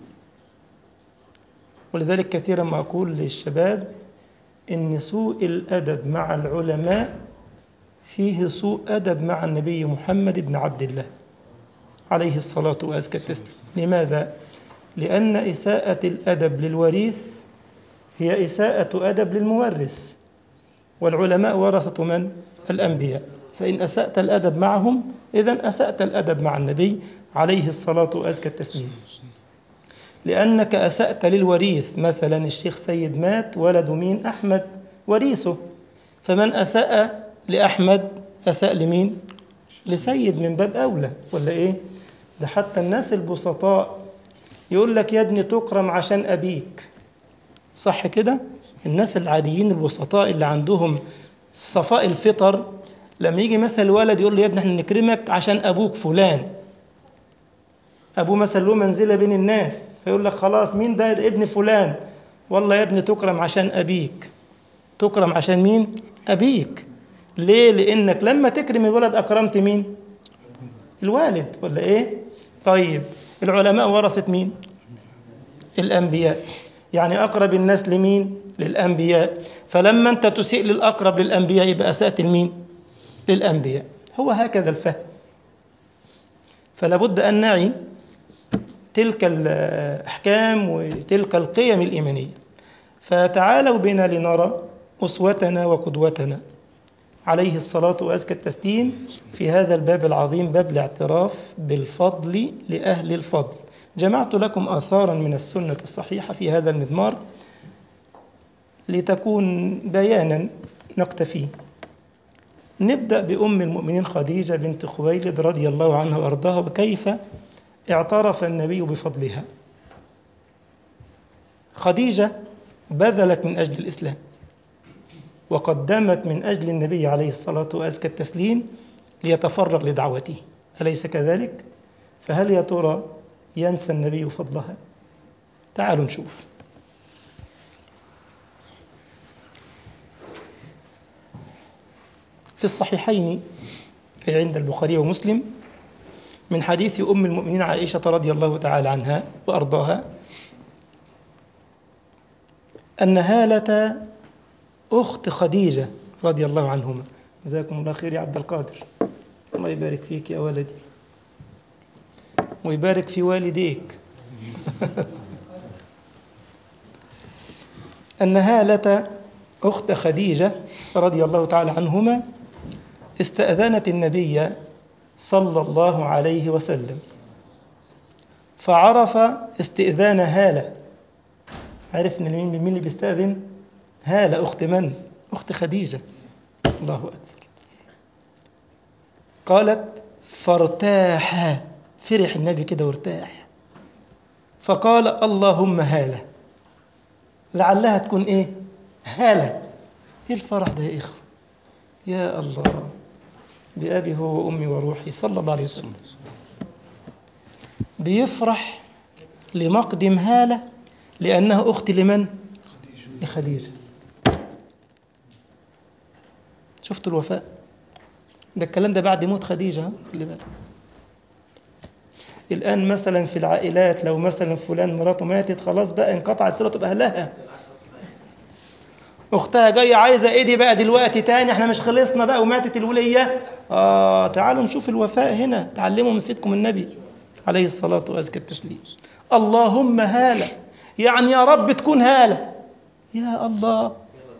ولذلك كثيرا ما أقول للشباب إن سوء الأدب مع العلماء فيه سوء أدب مع النبي محمد بن عبد الله عليه الصلاة وأزكى التسليم. لماذا؟ لأن إساءة الأدب للوريث هي إساءة أدب للمورث، والعلماء ورثة من؟ الأنبياء. فإن أسأت الأدب معهم إذن أسأت الأدب مع النبي عليه الصلاة وأزكى التسليم، لأنك أسأت للوريث. مثلا الشيخ سيد مات، ولد مين؟ أحمد وريثه، فمن أساء لأحمد أساء لمين؟ لسيد من باب أولى، ولا إيه؟ ده حتى الناس البسطاء يقول لك يا ابني تكرم عشان أبيك، صح كده؟ الناس العاديين البسطاء اللي عندهم صفاء الفطر لما يجي مثلا الولد يقول له يا ابني احنا نكرمك عشان أبوك فلان، أبوه مثلا له منزلة بين الناس، فيقول لك خلاص مين ده؟ ده ابن فلان. والله يا ابني تكرم عشان أبيك. تكرم عشان مين؟ أبيك. ليه؟ لأنك لما تكرم الولد أكرمت مين؟ الوالد، ولا إيه؟ طيب العلماء ورثة مين؟ الأنبياء، يعني أقرب الناس لمين؟ للأنبياء. فلما أنت تسيء للأقرب للأنبياء يبقى أسأت المين؟ للأنبياء. هو هكذا الفهم. فلا بد أن نعي تلك الأحكام وتلك القيم الإيمانية. فتعالوا بنا لنرى أسوتنا وقدوتنا عليه الصلاة وأزكى التسليم في هذا الباب العظيم، باب الاعتراف بالفضل لأهل الفضل. جمعت لكم آثارا من السنة الصحيحة في هذا المضمار لتكون بيانا نقتفيه. نبدأ بأم المؤمنين خديجة بنت خويلد رضي الله عنها وأرضاها، وكيف اعترف النبي بفضلها. خديجة بذلت من أجل الإسلام وقدمت من أجل النبي عليه الصلاة وأزكى التسليم ليتفرغ لدعوته، أليس كذلك؟ فهل يا ترى ينسى النبي فضلها؟ تعالوا نشوف. في الصحيحين عند البخاري ومسلم من حديث أم المؤمنين عائشة رضي الله تعالى عنها وأرضاها أن هالة أخت خديجة رضي الله عنهما، جزاكم الله خير يا عبد القادر، الله يبارك فيك يا ولدي ويبارك في والديك أن هالة أخت خديجة رضي الله تعالى عنهما استأذنت النبي صلى الله عليه وسلم، فعرف استئذان هالة. عرف ان مين مين اللي بيستأذن؟ هالة أخت من؟ أخت خديجة. الله أكبر. قالت فارتاح، فرح النبي كده وارتاح، فقال اللهم هالة، لعلها تكون ايه؟ هالة. ايه الفرح ده يا إخوة؟ يا الله، بأبي هو وأمي وروحي صلى الله عليه وسلم بيفرح لمقدم هالة لأنها أخت لمن؟ لخديجة. شفتوا الوفاء؟ ده الكلام ده بعد موت خديجة، خلي بالك. الآن مثلا في العائلات لو مثلا فلان مراته ماتت خلاص بقى انقطع صلته بأهلها، أختها جاية عايزة إيه دي بقى دلوقتي تاني، إحنا مش خلصنا بقى وماتت الولية. آه تعالوا نشوف الوفاء هنا، تعلموا من سيدكم النبي عليه الصلاة وأزكى التسليم. اللهم هالة، يعني يا رب تكون هالة. يا الله.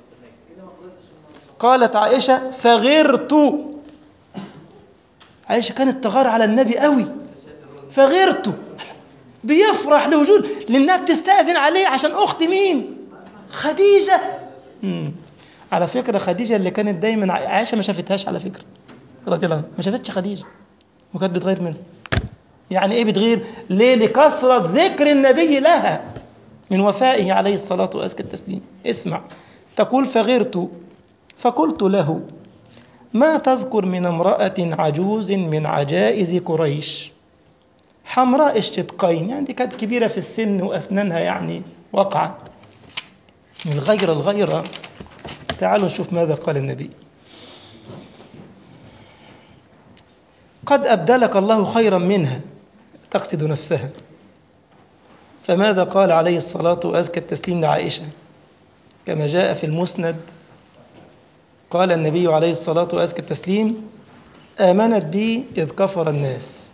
قالت عائشة فغرت. عائشة كانت تغار على النبي قوي، فغرت بيفرح لوجود لأنها بتستأذن عليه عشان أخت مين؟ خديجة. مم. على فكرة خديجة اللي كانت دايما عائشة ما شافتهاش على فكرة رضي الله عنها، ما شافتش خديجة وكانت بتغير منها. يعني إيه بتغير؟ ليه؟ لكثرة ذكر النبي لها من وفائه عليه الصلاة وأزكى التسليم. اسمع، تقول فغرت فقلت له ما تذكر من امرأة عجوز من عجائز قريش حمراء الشدقين، يعني دي كانت كبيرة في السن وأسنانها يعني وقعا من الغيرة الغيرة. تعالوا نشوف ماذا قال النبي. قد أبدلك الله خيرا منها، تقصد نفسها. فماذا قال عليه الصلاة وأزكى التسليم لعائشة كما جاء في المسند؟ قال النبي عليه الصلاة وأزكى التسليم آمنت بي إذ كفر الناس،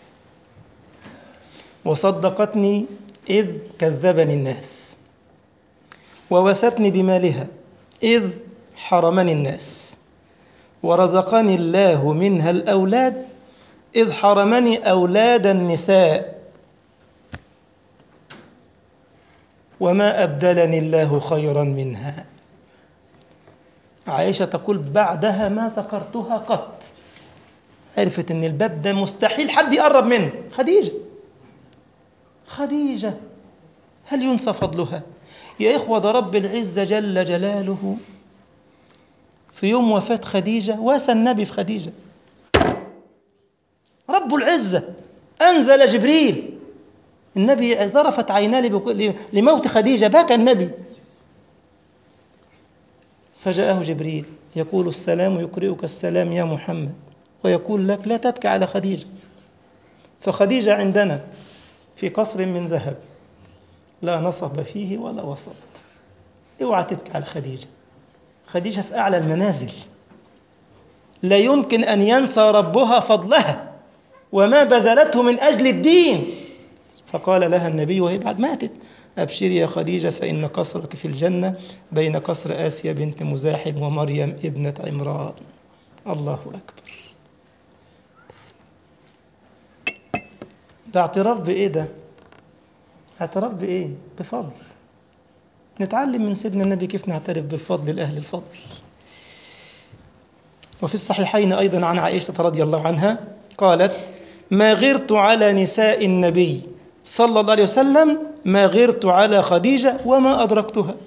وصدقتني إذ كذبني الناس، ووستني بمالها إذ حرمني الناس، ورزقني الله منها الأولاد إذ حرمني أولاد النساء، وما أبدلني الله خيرا منها. عائشة تقول بعدها ما ذكرتها قط، عرفت أن الباب ده مستحيل حد يقرب منه. خديجة خديجة هل ينسى فضلها؟ يا إخوة ده رب العزة جل جلاله في يوم وفاة خديجة واسى النبي في خديجة. رب العزة أنزل جبريل، النبي ظرفت عيناه لموت خديجة، بكى النبي. فجاءه جبريل يقول السلام يقرئك السلام يا محمد، ويقول لك لا تبكي على خديجة، فخديجة عندنا في قصر من ذهب لا نصب فيه ولا وصب. اوعى تبكي على خديجة، خديجة في أعلى المنازل، لا يمكن أن ينسى ربها فضلها وما بذلته من أجل الدين. فقال لها النبي وهي بعد ماتت أبشري يا خديجة فإن قصرك في الجنة بين قصر آسيا بنت مزاحم ومريم ابنة عمران. الله أكبر. ده اعتراف بإيه؟ ده اعتراف بإيه؟ بفضل. نتعلم من سيدنا النبي كيف نعترف بالفضل لأهل الفضل. وفي الصحيحين أيضا عن عائشة رضي الله عنها قالت ما غرت على نساء النبي صلى الله عليه وسلم ما غرت على خديجة وما أدركتها.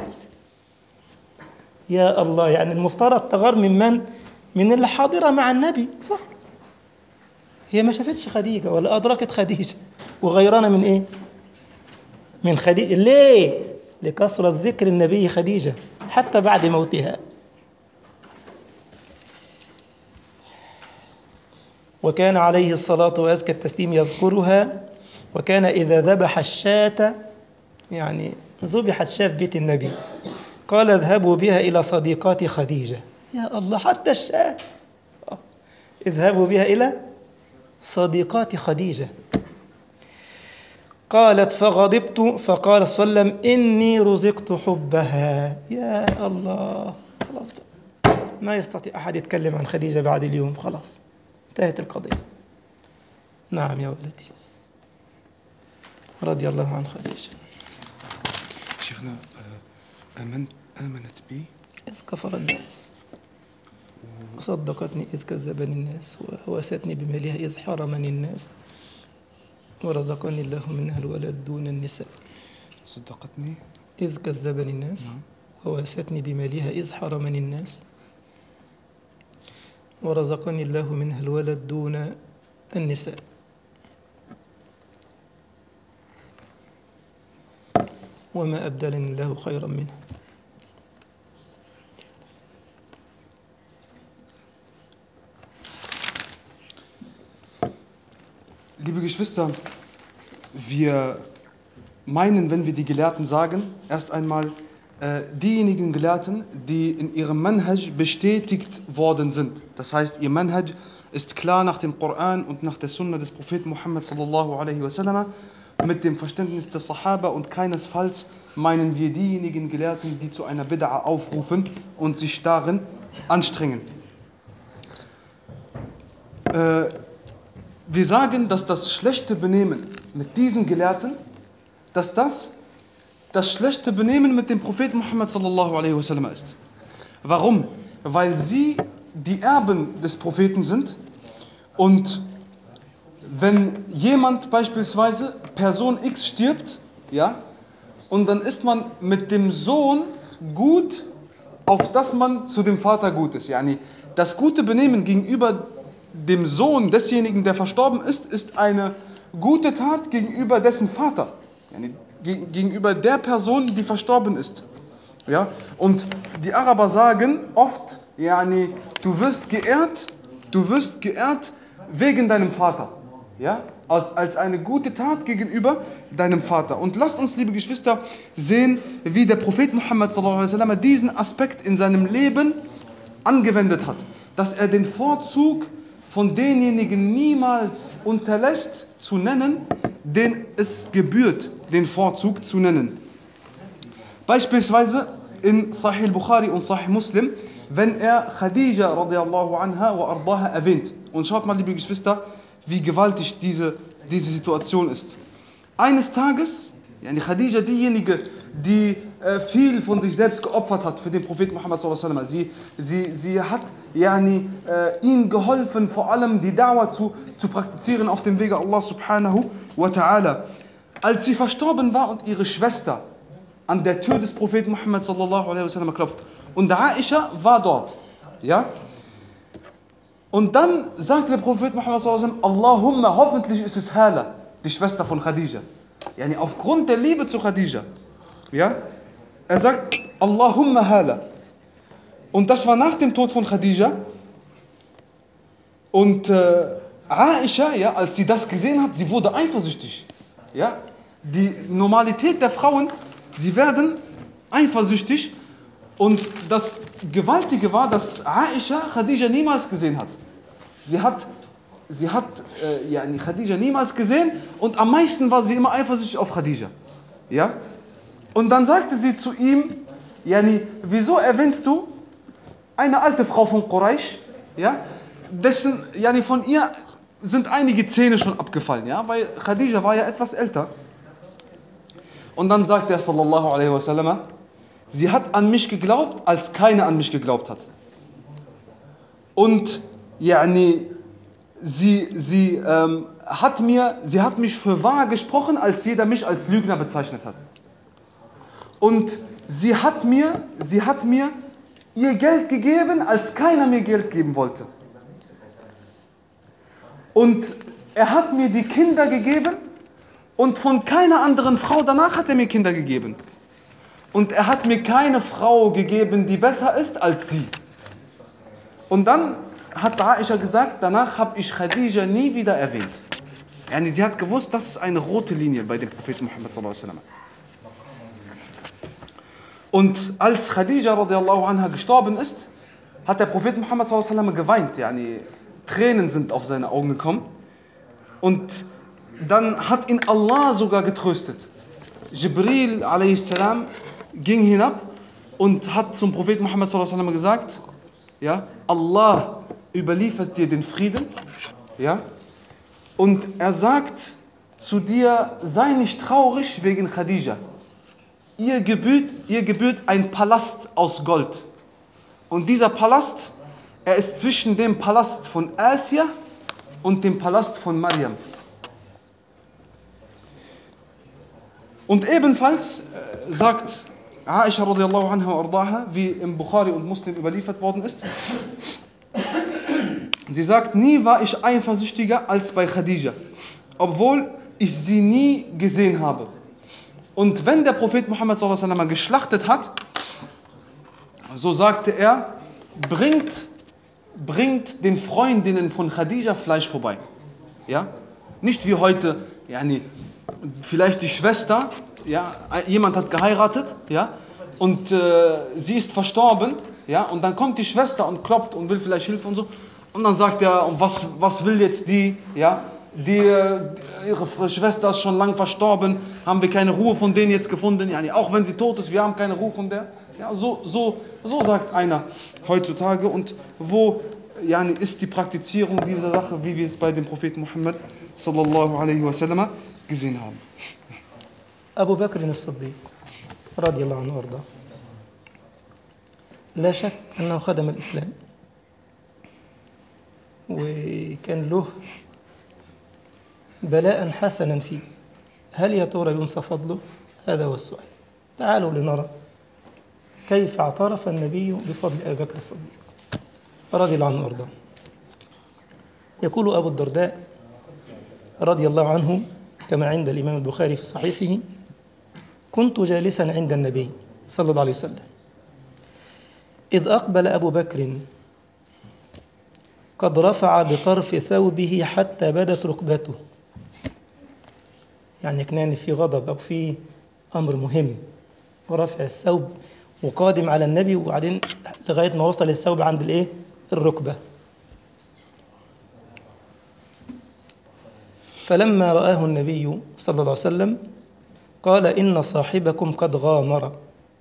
يا الله، يعني المفترض تغار من من؟ من اللي حاضرة مع النبي، صح؟ هي ما شافتش خديجة ولا أدركت خديجة، وغيرنا من إيه؟ من خديجة. ليه؟ لكثرة ذكر النبي خديجة حتى بعد موتها. وكان عليه الصلاة وأزكى التسليم يذكرها، وكان إذا ذبح الشاة، يعني ذبحت شاة في بيت النبي، قال اذهبوا بها إلى صديقات خديجة. يا الله، حتى الشاة اذهبوا بها إلى صديقات خديجة. قالت فغضبت فقال صلى الله عليه وسلم إني رزقت حبها. يا الله، خلاص بقى ما يستطيع أحد يتكلم عن خديجة بعد اليوم، خلاص انتهت القضية. نعم يا ولدي، رضي الله عن خديجة. شيخنا آمنت آمنت بي إذ كفر الناس، وصدقتني إذ كذبني الناس، ووستني بمالها إذ حرمني الناس، ورزقني الله منها الولد دون النساء. صدقتني إذ كذبني الناس، نعم. ووستني بمالها إذ حرمني الناس، ورزقني الله منها الولد دون النساء. وما أبدلني الله خيرا منها. Liebe Geschwister, wir meinen, wenn wir die Gelehrten sagen, erst einmal äh, diejenigen Gelehrten, die in ihrem Manhaj bestätigt worden sind. Das heißt, ihr Manhaj ist klar nach dem Koran und nach der Sunna des Propheten Muhammad sallallahu alaihi wasallam mit dem Verständnis der Sahaba, und keinesfalls meinen wir diejenigen Gelehrten, die zu einer Bid'a aufrufen und sich darin anstrengen. Äh, wir sagen, dass das schlechte Benehmen mit diesen Gelehrten, dass das das schlechte Benehmen mit dem Propheten Muhammad sallallahu alaihi wasallam ist. Warum? Weil sie die Erben des Propheten sind, und wenn jemand beispielsweise, Person X stirbt, ja, und dann ist man mit dem Sohn gut, auf dass man zu dem Vater gut ist. Yani das gute Benehmen gegenüber dem Sohn desjenigen, der verstorben ist, ist eine gute Tat gegenüber dessen Vater. Yani gegenüber der Person, die verstorben ist. Ja? Und die Araber sagen oft, yani, du wirst geehrt, du wirst geehrt wegen deinem Vater. Ja? Als, als eine gute Tat gegenüber deinem Vater. Und lasst uns, liebe Geschwister, sehen, wie der Prophet Muhammad sallallahu alaihi wasallam diesen Aspekt in seinem Leben angewendet hat. Dass er den Vorzug von denjenigen niemals unterlässt zu nennen, den es gebührt, den Vorzug zu nennen. Beispielsweise in Sahih Bukhari und Sahih Muslim, wenn er Khadija radiallahu anha wa ardaha erwähnt. Und schaut mal, liebe Geschwister, wie gewaltig diese, diese Situation ist. Eines Tages, yani Khadija, diejenige, die äh, viel von sich selbst geopfert hat für den Propheten Muhammad sallallahu alaihi wasallam. Sie, sie, sie hat yani, äh, ihm geholfen, vor allem die Da'wah zu, zu praktizieren auf dem Wege Allah subhanahu wa ta'ala. Als sie verstorben war und ihre Schwester an der Tür des Propheten Muhammad sallallahu alaihi wasallam klopft, und Aisha war dort, ja, und dann sagte der Prophet Muhammad sallallahu alaihi wasallam, Allahumma, hoffentlich ist es Hala, die Schwester von Khadija. Yani aufgrund der Liebe zu Khadija. Ja? Er sagt, Allahumma Hala. Und das war nach dem Tod von Khadija. Und äh, Aisha, ja, als sie das gesehen hat, sie wurde eifersüchtig. Ja? Die Normalität der Frauen, sie werden eifersüchtig. Und das Gewaltige war, dass Aisha Khadija niemals gesehen hat. Sie hat, sie hat äh, ja, Khadija niemals gesehen, und am meisten war sie immer eifersüchtig auf Khadija. Ja? Und dann sagte sie zu ihm, yani, wieso erwähnst du eine alte Frau von Quraysh, ja, dessen, yani, von ihr sind einige Zähne schon abgefallen, ja, weil Khadija war ja etwas älter. Und dann sagte er sallallahu alaihi wasallam, sie hat an mich geglaubt, als keiner an mich geglaubt hat. Und yani, sie, sie, ähm, hat mir, sie hat mich für wahr gesprochen, als jeder mich als Lügner bezeichnet hat. Und sie hat mir, sie hat mir ihr Geld gegeben, als keiner mir Geld geben wollte. Und er hat mir die Kinder gegeben, und von keiner anderen Frau danach hat er mir Kinder gegeben. Und er hat mir keine Frau gegeben, die besser ist als sie. Und dann hat Aisha gesagt, danach habe ich Khadija nie wieder erwähnt. Yani, sie hat gewusst, das ist eine rote Linie bei dem Propheten Muhammad sallallahu alaihi wasallam. Und als Khadija radiallahu anha gestorben ist, hat der Prophet Muhammad sallallahu alaihi wasallam geweint. Yani, Tränen sind auf seine Augen gekommen. Und dann hat ihn Allah sogar getröstet. Jibril a.s. ging hinab und hat zum Propheten Muhammad sallallahu alaihi wasallam gesagt, ja, Allah überliefert dir den Frieden, ja, und er sagt zu dir, sei nicht traurig wegen Khadija. Ihr gebührt, ihr gebührt ein Palast aus Gold. Und dieser Palast, er ist zwischen dem Palast von Asia und dem Palast von Maryam. Und ebenfalls äh, sagt Aisha radiallahu anha wa ardaha, wie im Bukhari und Muslim überliefert worden ist, sie sagt, nie war ich eifersüchtiger als bei Khadija, obwohl ich sie nie gesehen habe. Und wenn der Prophet Muhammad sallallahu alaihi wasallam geschlachtet hat, so sagte er, bringt, bringt den Freundinnen von Khadija Fleisch vorbei. Ja? Nicht wie heute, yani, vielleicht die Schwester, ja, jemand hat geheiratet, ja, und äh, sie ist verstorben, ja, und dann kommt die Schwester und klopft und will vielleicht Hilfe und so, und dann sagt er, und was, was will jetzt die, ja, die, ihre Schwester ist schon lang verstorben, haben wir keine Ruhe von denen jetzt gefunden, yani, auch wenn sie tot ist, wir haben keine Ruhe von der, ja, so, so, so sagt einer heutzutage. Und wo, yani, ist die Praktizierung dieser Sache, wie wir es bei dem Propheten Muhammad sallallahu alaihi wasallam gesehen haben? أبو بكر الصديق رضي الله عنه وارضاه لا شك أنه خدم الإسلام وكان له بلاء حسنا فيه. هل يا ترى ينسى فضله؟ هذا هو السؤال. تعالوا لنرى كيف اعترف النبي بفضل أبي بكر الصديق رضي الله عنه وارضاه. يقول أبو الدرداء رضي الله عنه كما عند الإمام البخاري في صحيحه: كنت جالسا عند النبي صلى الله عليه وسلم إذ أقبل أبو بكر قد رفع بطرف ثوبه حتى بدت ركبته. يعني كان في غضب أو في أمر مهم، ورفع الثوب وقادم على النبي، وبعدين لغاية ما وصل الثوب عند الإيه؟ الركبة. فلما رآه النبي صلى الله عليه وسلم قال: إن صاحبكم قد غامر.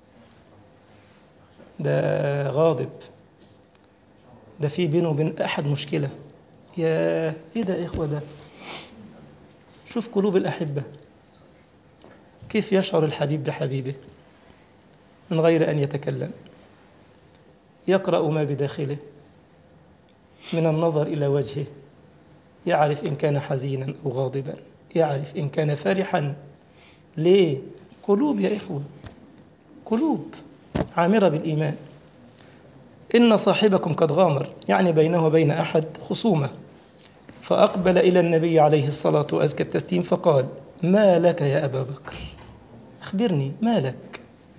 ده غاضب، ده في بينه وبين أحد مشكلة. يا إيه ده يا إخوة؟ ده شوف قلوب الأحبة، كيف يشعر الحبيب بحبيبه من غير أن يتكلم، يقرأ ما بداخله من النظر إلى وجهه، يعرف إن كان حزينا أو غاضبا، يعرف إن كان فرحا. ليه؟ قلوب يا إخوة، قلوب عامرة بالإيمان. إن صاحبكم قد غامر، يعني بينه وبين أحد خصومة. فأقبل إلى النبي عليه الصلاة وأزكى التسليم فقال: ما لك يا أبا بكر؟ أخبرني ما لك.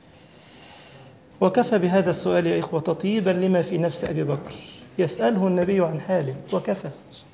وكفى بهذا السؤال يا إخوة تطيبا لما في نفس أبي بكر، يسأله النبي عن حاله وكفى.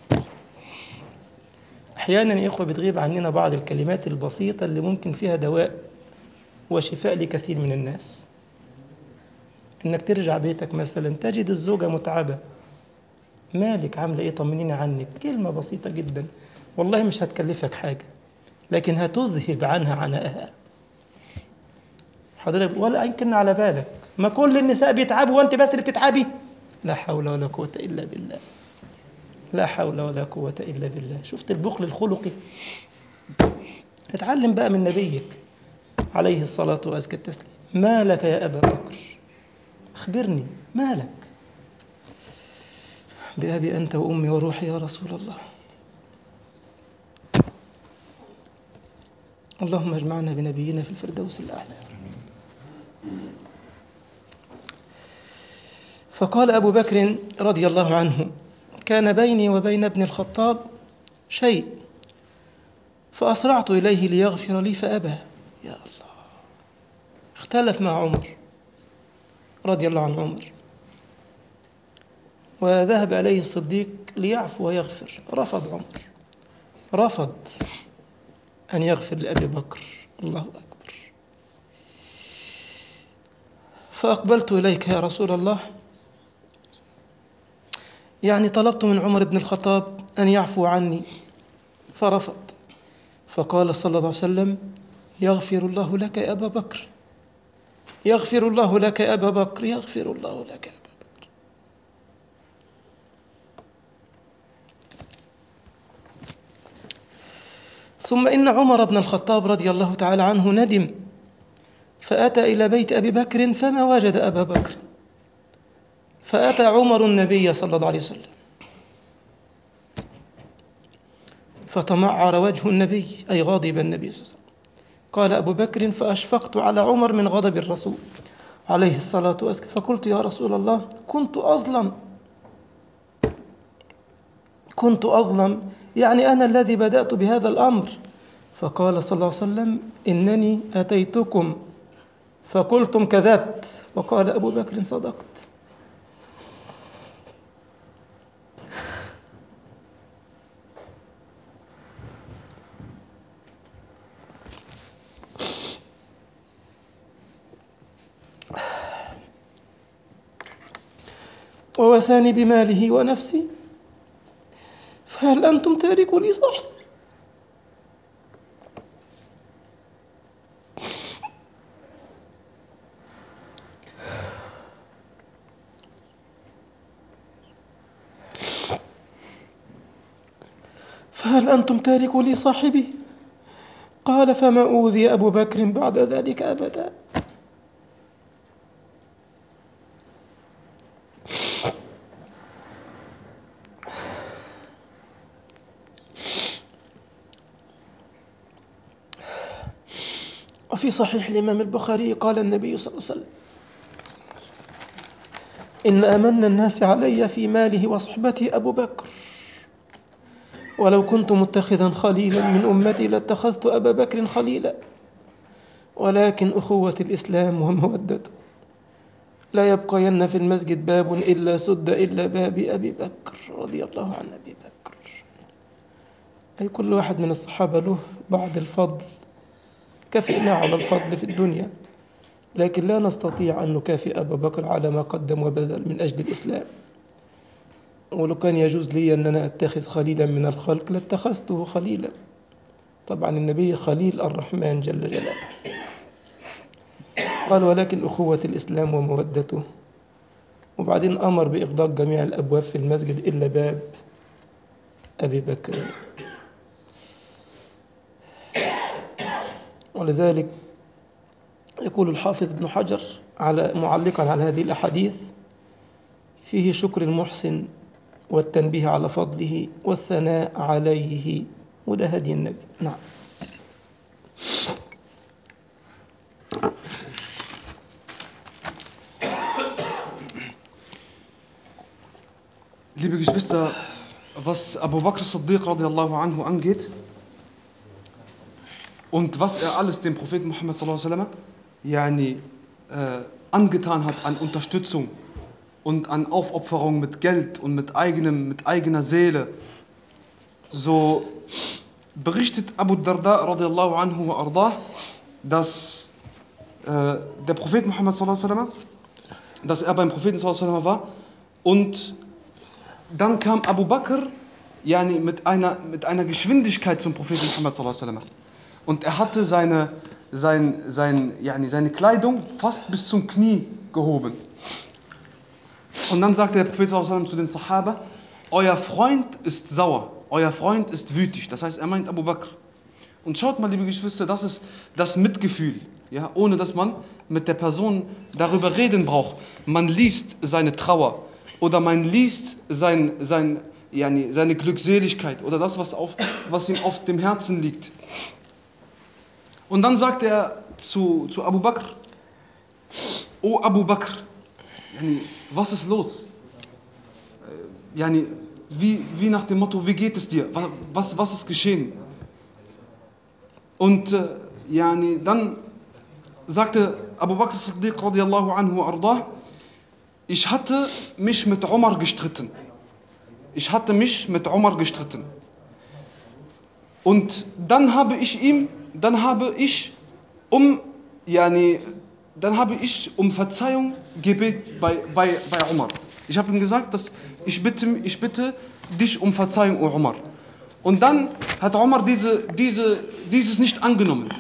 أحيانا يا إخوة بتغيب عننا بعض الكلمات البسيطة اللي ممكن فيها دواء وشفاء لكثير من الناس. إنك ترجع بيتك مثلا تجد الزوجة متعبة، مالك، عاملة إيه، طمنيني عنك. كلمة بسيطة جدا والله مش هتكلفك حاجة، لكن هتذهب عنها عناءها. حضرتك ولا يمكن على بالك ما كل النساء بيتعبوا وانت بس اللي بتتعبي؟ لا حول ولا قوة إلا بالله، لا حول ولا قوة إلا بالله. شفت البخل الخلقي؟ اتعلم بقى من نبيك عليه الصلاة وأزكى التسليم. ما لك يا أبا بكر؟ أخبرني ما لك. بأبي أنت وأمي وروحي يا رسول الله. اللهم اجمعنا بنبينا في الفردوس الأعلى. فقال أبو بكر رضي الله عنه: كان بيني وبين ابن الخطاب شيء فأسرعت إليه ليغفر لي فأبى. يا الله، اختلف مع عمر رضي الله عن عمر، وذهب إليه الصديق ليعفو ويغفر، رفض عمر، رفض أن يغفر لأبي بكر. الله أكبر. فأقبلت إليك يا رسول الله، يعني طلبت من عمر بن الخطاب أن يعفو عني فرفض. فقال صلى الله عليه وسلم: يغفر الله لك يا أبا بكر، يغفر الله لك يا أبا بكر، يغفر الله لك يا أبا بكر. ثم إن عمر بن الخطاب رضي الله تعالى عنه ندم، فأتى إلى بيت أبي بكر فما وجد أبا بكر، فأتى عمر النبي صلى الله عليه وسلم فتمعر وجه النبي، أي غاضب النبي صلى الله عليه وسلم. قال أبو بكر: فأشفقت على عمر من غضب الرسول عليه الصلاة والسلام، فقلت: يا رسول الله، كنت أظلم، كنت أظلم، يعني أنا الذي بدأت بهذا الأمر. فقال صلى الله عليه وسلم: إنني أتيتكم فقلتم كذبت. وقال أبو بكر: صدقت. وواساني بماله ونفسي فهل أنتم تاركوا لي صاحبي؟ فهل أنتم تاركوا لي صاحبي؟ قال فما أوذي أبو بكر بعد ذلك أبدا. وفي صحيح الإمام البخاري قال النبي صلى الله عليه وسلم إن أمن الناس علي في ماله وصحبته أبو بكر ولو كنت متخذا خليلا من أمتي لاتخذت أبا بكر خليلا ولكن أخوة الإسلام ومودته لا يبقين في المسجد باب إلا سد إلا باب أبي بكر رضي الله عن أبي بكر. أي كل واحد من الصحابة له بعض الفضل كفئنا على الفضل في الدنيا، لكن لا نستطيع أن نكافئ أبا بكر على ما قدم وبذل من أجل الإسلام. ولو كان يجوز لي أن أنا أتخذ خليلا من الخلق لاتخذته خليلا. طبعا النبي خليل الرحمن جل جلاله. قال ولكن أخوة الإسلام ومودته، وبعدين أمر بإغلاق جميع الأبواب في المسجد إلا باب أبي بكر. ولذلك يقول الحافظ ابن حجر على معلقا على هذه الأحاديث فيه شكر المحسن والتنبيه على فضله والثناء عليه، وده هدي النبي. نعم. Liebe Geschwister, was Abu Bakr Siddiq radiallahu anhu angeht und was er alles dem Propheten Muhammad sallallahu alaihi wasallam yani, äh, angetan hat an Unterstützung und an Aufopferung mit Geld und mit, eigenem, mit eigener Seele, so berichtet Abu Darda radiallahu anhu wa ardah, dass äh, der Prophet Muhammad sallallahu alaihi wasallam, dass er beim Propheten sallallahu alaihi wasallam war und dann kam Abu Bakr yani, mit, einer, mit einer Geschwindigkeit zum Propheten Muhammad sallallahu alaihi wasallam und er hatte seine, sein, sein, yani, seine Kleidung fast bis zum Knie gehoben. Und dann sagte der Prophet sallallahu alaihi wasallam zu den Sahaba, euer Freund ist sauer, euer Freund ist wütig. Das heißt, er meint Abu Bakr. Und schaut mal, liebe Geschwister, das ist das Mitgefühl, ja, ohne dass man mit der Person darüber reden braucht. Man liest seine Trauer oder man liest sein, sein, yani, seine Glückseligkeit oder das, was, auf, was ihm auf dem Herzen liegt. Und dann sagt er zu, zu Abu Bakr, O Abu Bakr, yani, was ist los? Yani, wie, wie nach dem Motto, wie geht es dir? Was, was ist geschehen? Und äh, yani, dann sagte Abu Bakr Siddiq radiallahu anhu ardah, ich hatte mich mit Umar gestritten. Ich hatte mich mit Umar gestritten. Und dann habe ich ihm, dann habe ich um, yani, dann habe ich um Verzeihung gebeten bei, bei, bei Umar. Ich habe ihm gesagt, dass ich bitte, ich bitte dich um Verzeihung, O Umar. Und dann hat Umar diese, diese, dieses nicht angenommen.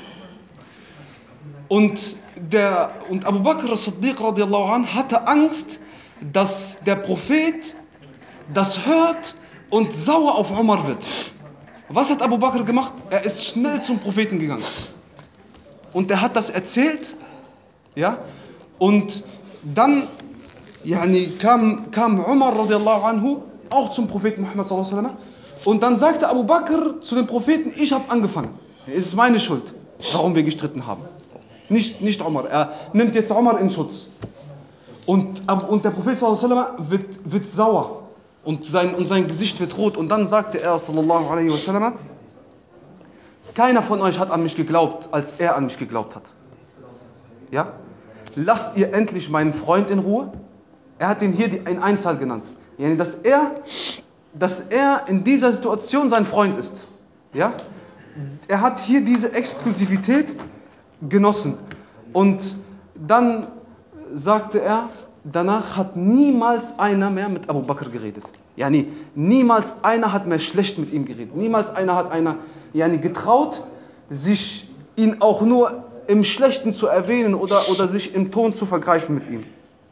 Und, der, und Abu Bakr as-Siddiq radiallahu anh hatte Angst, dass der Prophet das hört und sauer auf Umar wird. Was hat Abu Bakr gemacht? Er ist schnell zum Propheten gegangen. Und er hat das erzählt. Ja? Und dann yani, kam, kam Umar radiallahu anhu auch zum Propheten Muhammad sallallahu alaihi wasallam. Und dann sagte Abu Bakr zu dem Propheten, ich habe angefangen. Es ist meine Schuld, warum wir gestritten haben. Nicht, nicht Umar. Er nimmt jetzt Umar in Schutz. Und, und der Prophet sallallahu alaihi wasallam wird, wird sauer. Und sein, und sein Gesicht wird rot. Und dann sagte er sallallahu alaihi wasallam, keiner von euch hat an mich geglaubt, als er an mich geglaubt hat. Ja? Lasst ihr endlich meinen Freund in Ruhe. Er hat ihn hier in Einzahl genannt. Yani, dass er, dass er in dieser Situation sein Freund ist. Ja? Er hat hier diese Exklusivität genossen. Und dann sagte er, danach hat niemals einer mehr mit Abu Bakr geredet. Yani, niemals einer hat mehr schlecht mit ihm geredet. Niemals einer hat einer yani, getraut, sich ihn auch nur im Schlechten zu erwähnen oder, oder sich im Ton zu vergreifen mit ihm.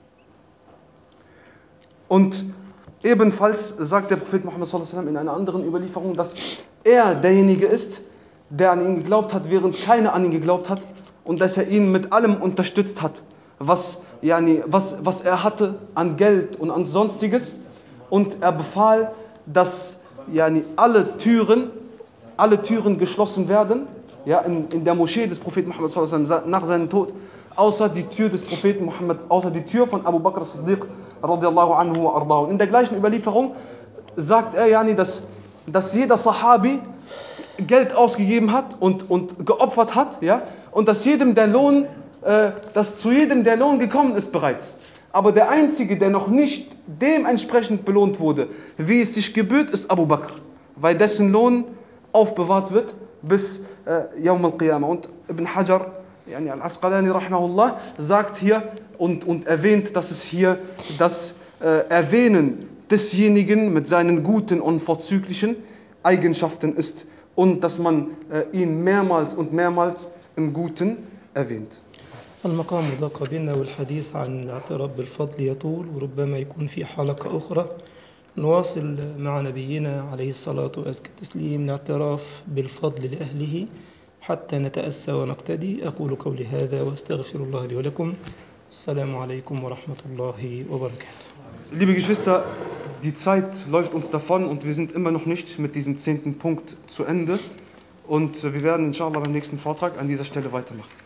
Und ebenfalls sagt der Prophet Muhammad sallallahu alaihi wasallam in einer anderen Überlieferung, dass er derjenige ist, der an ihn geglaubt hat, während keiner an ihn geglaubt hat, und dass er ihn mit allem unterstützt hat, was, yani, was, was er hatte an Geld und an Sonstiges. Und er befahl, dass yani, alle Türen, alle Türen geschlossen werden, ja, in, in der Moschee des Propheten Muhammad sallallahu alaihi wasallam nach seinem Tod, außer die Tür des Propheten Muhammad, außer die Tür von Abu Bakr as-Siddiq radiallahu anhu wa ardahu. Und in der gleichen Überlieferung sagt er, yani, dass, dass jeder Sahabi Geld ausgegeben hat und, und geopfert hat, ja, und dass jedem der Lohn, äh, dass zu jedem der Lohn gekommen ist bereits. Aber der Einzige, der noch nicht dementsprechend belohnt wurde, wie es sich gebührt, ist Abu Bakr, weil dessen Lohn aufbewahrt wird bis äh, Yawm al-Qiyamah. Und Ibn Hajar, yani al-Asqalani rahimahullah, sagt hier und, und erwähnt, dass es hier das äh, Erwähnen desjenigen mit seinen guten und vorzüglichen Eigenschaften ist und dass man äh, ihn mehrmals und mehrmals im Guten erwähnt. المقام ضاق بنا والحديث عن الاعتراف بالفضل يطول وربما يكون في حلقة أخرى نواصل مع نبينا عليه الصلاة وأزكى التسليم الاعتراف بالفضل لأهله حتى نتأسى ونقتدي. أقول قولي هذا واستغفر الله لي ولكم. السلام عليكم ورحمة الله وبركاته. Liebe Geschwister, die Zeit läuft uns davon und wir sind immer noch nicht mit diesem zehnten Punkt zu Ende. Und wir werden inshallah beim nächsten Vortrag an dieser Stelle weitermachen.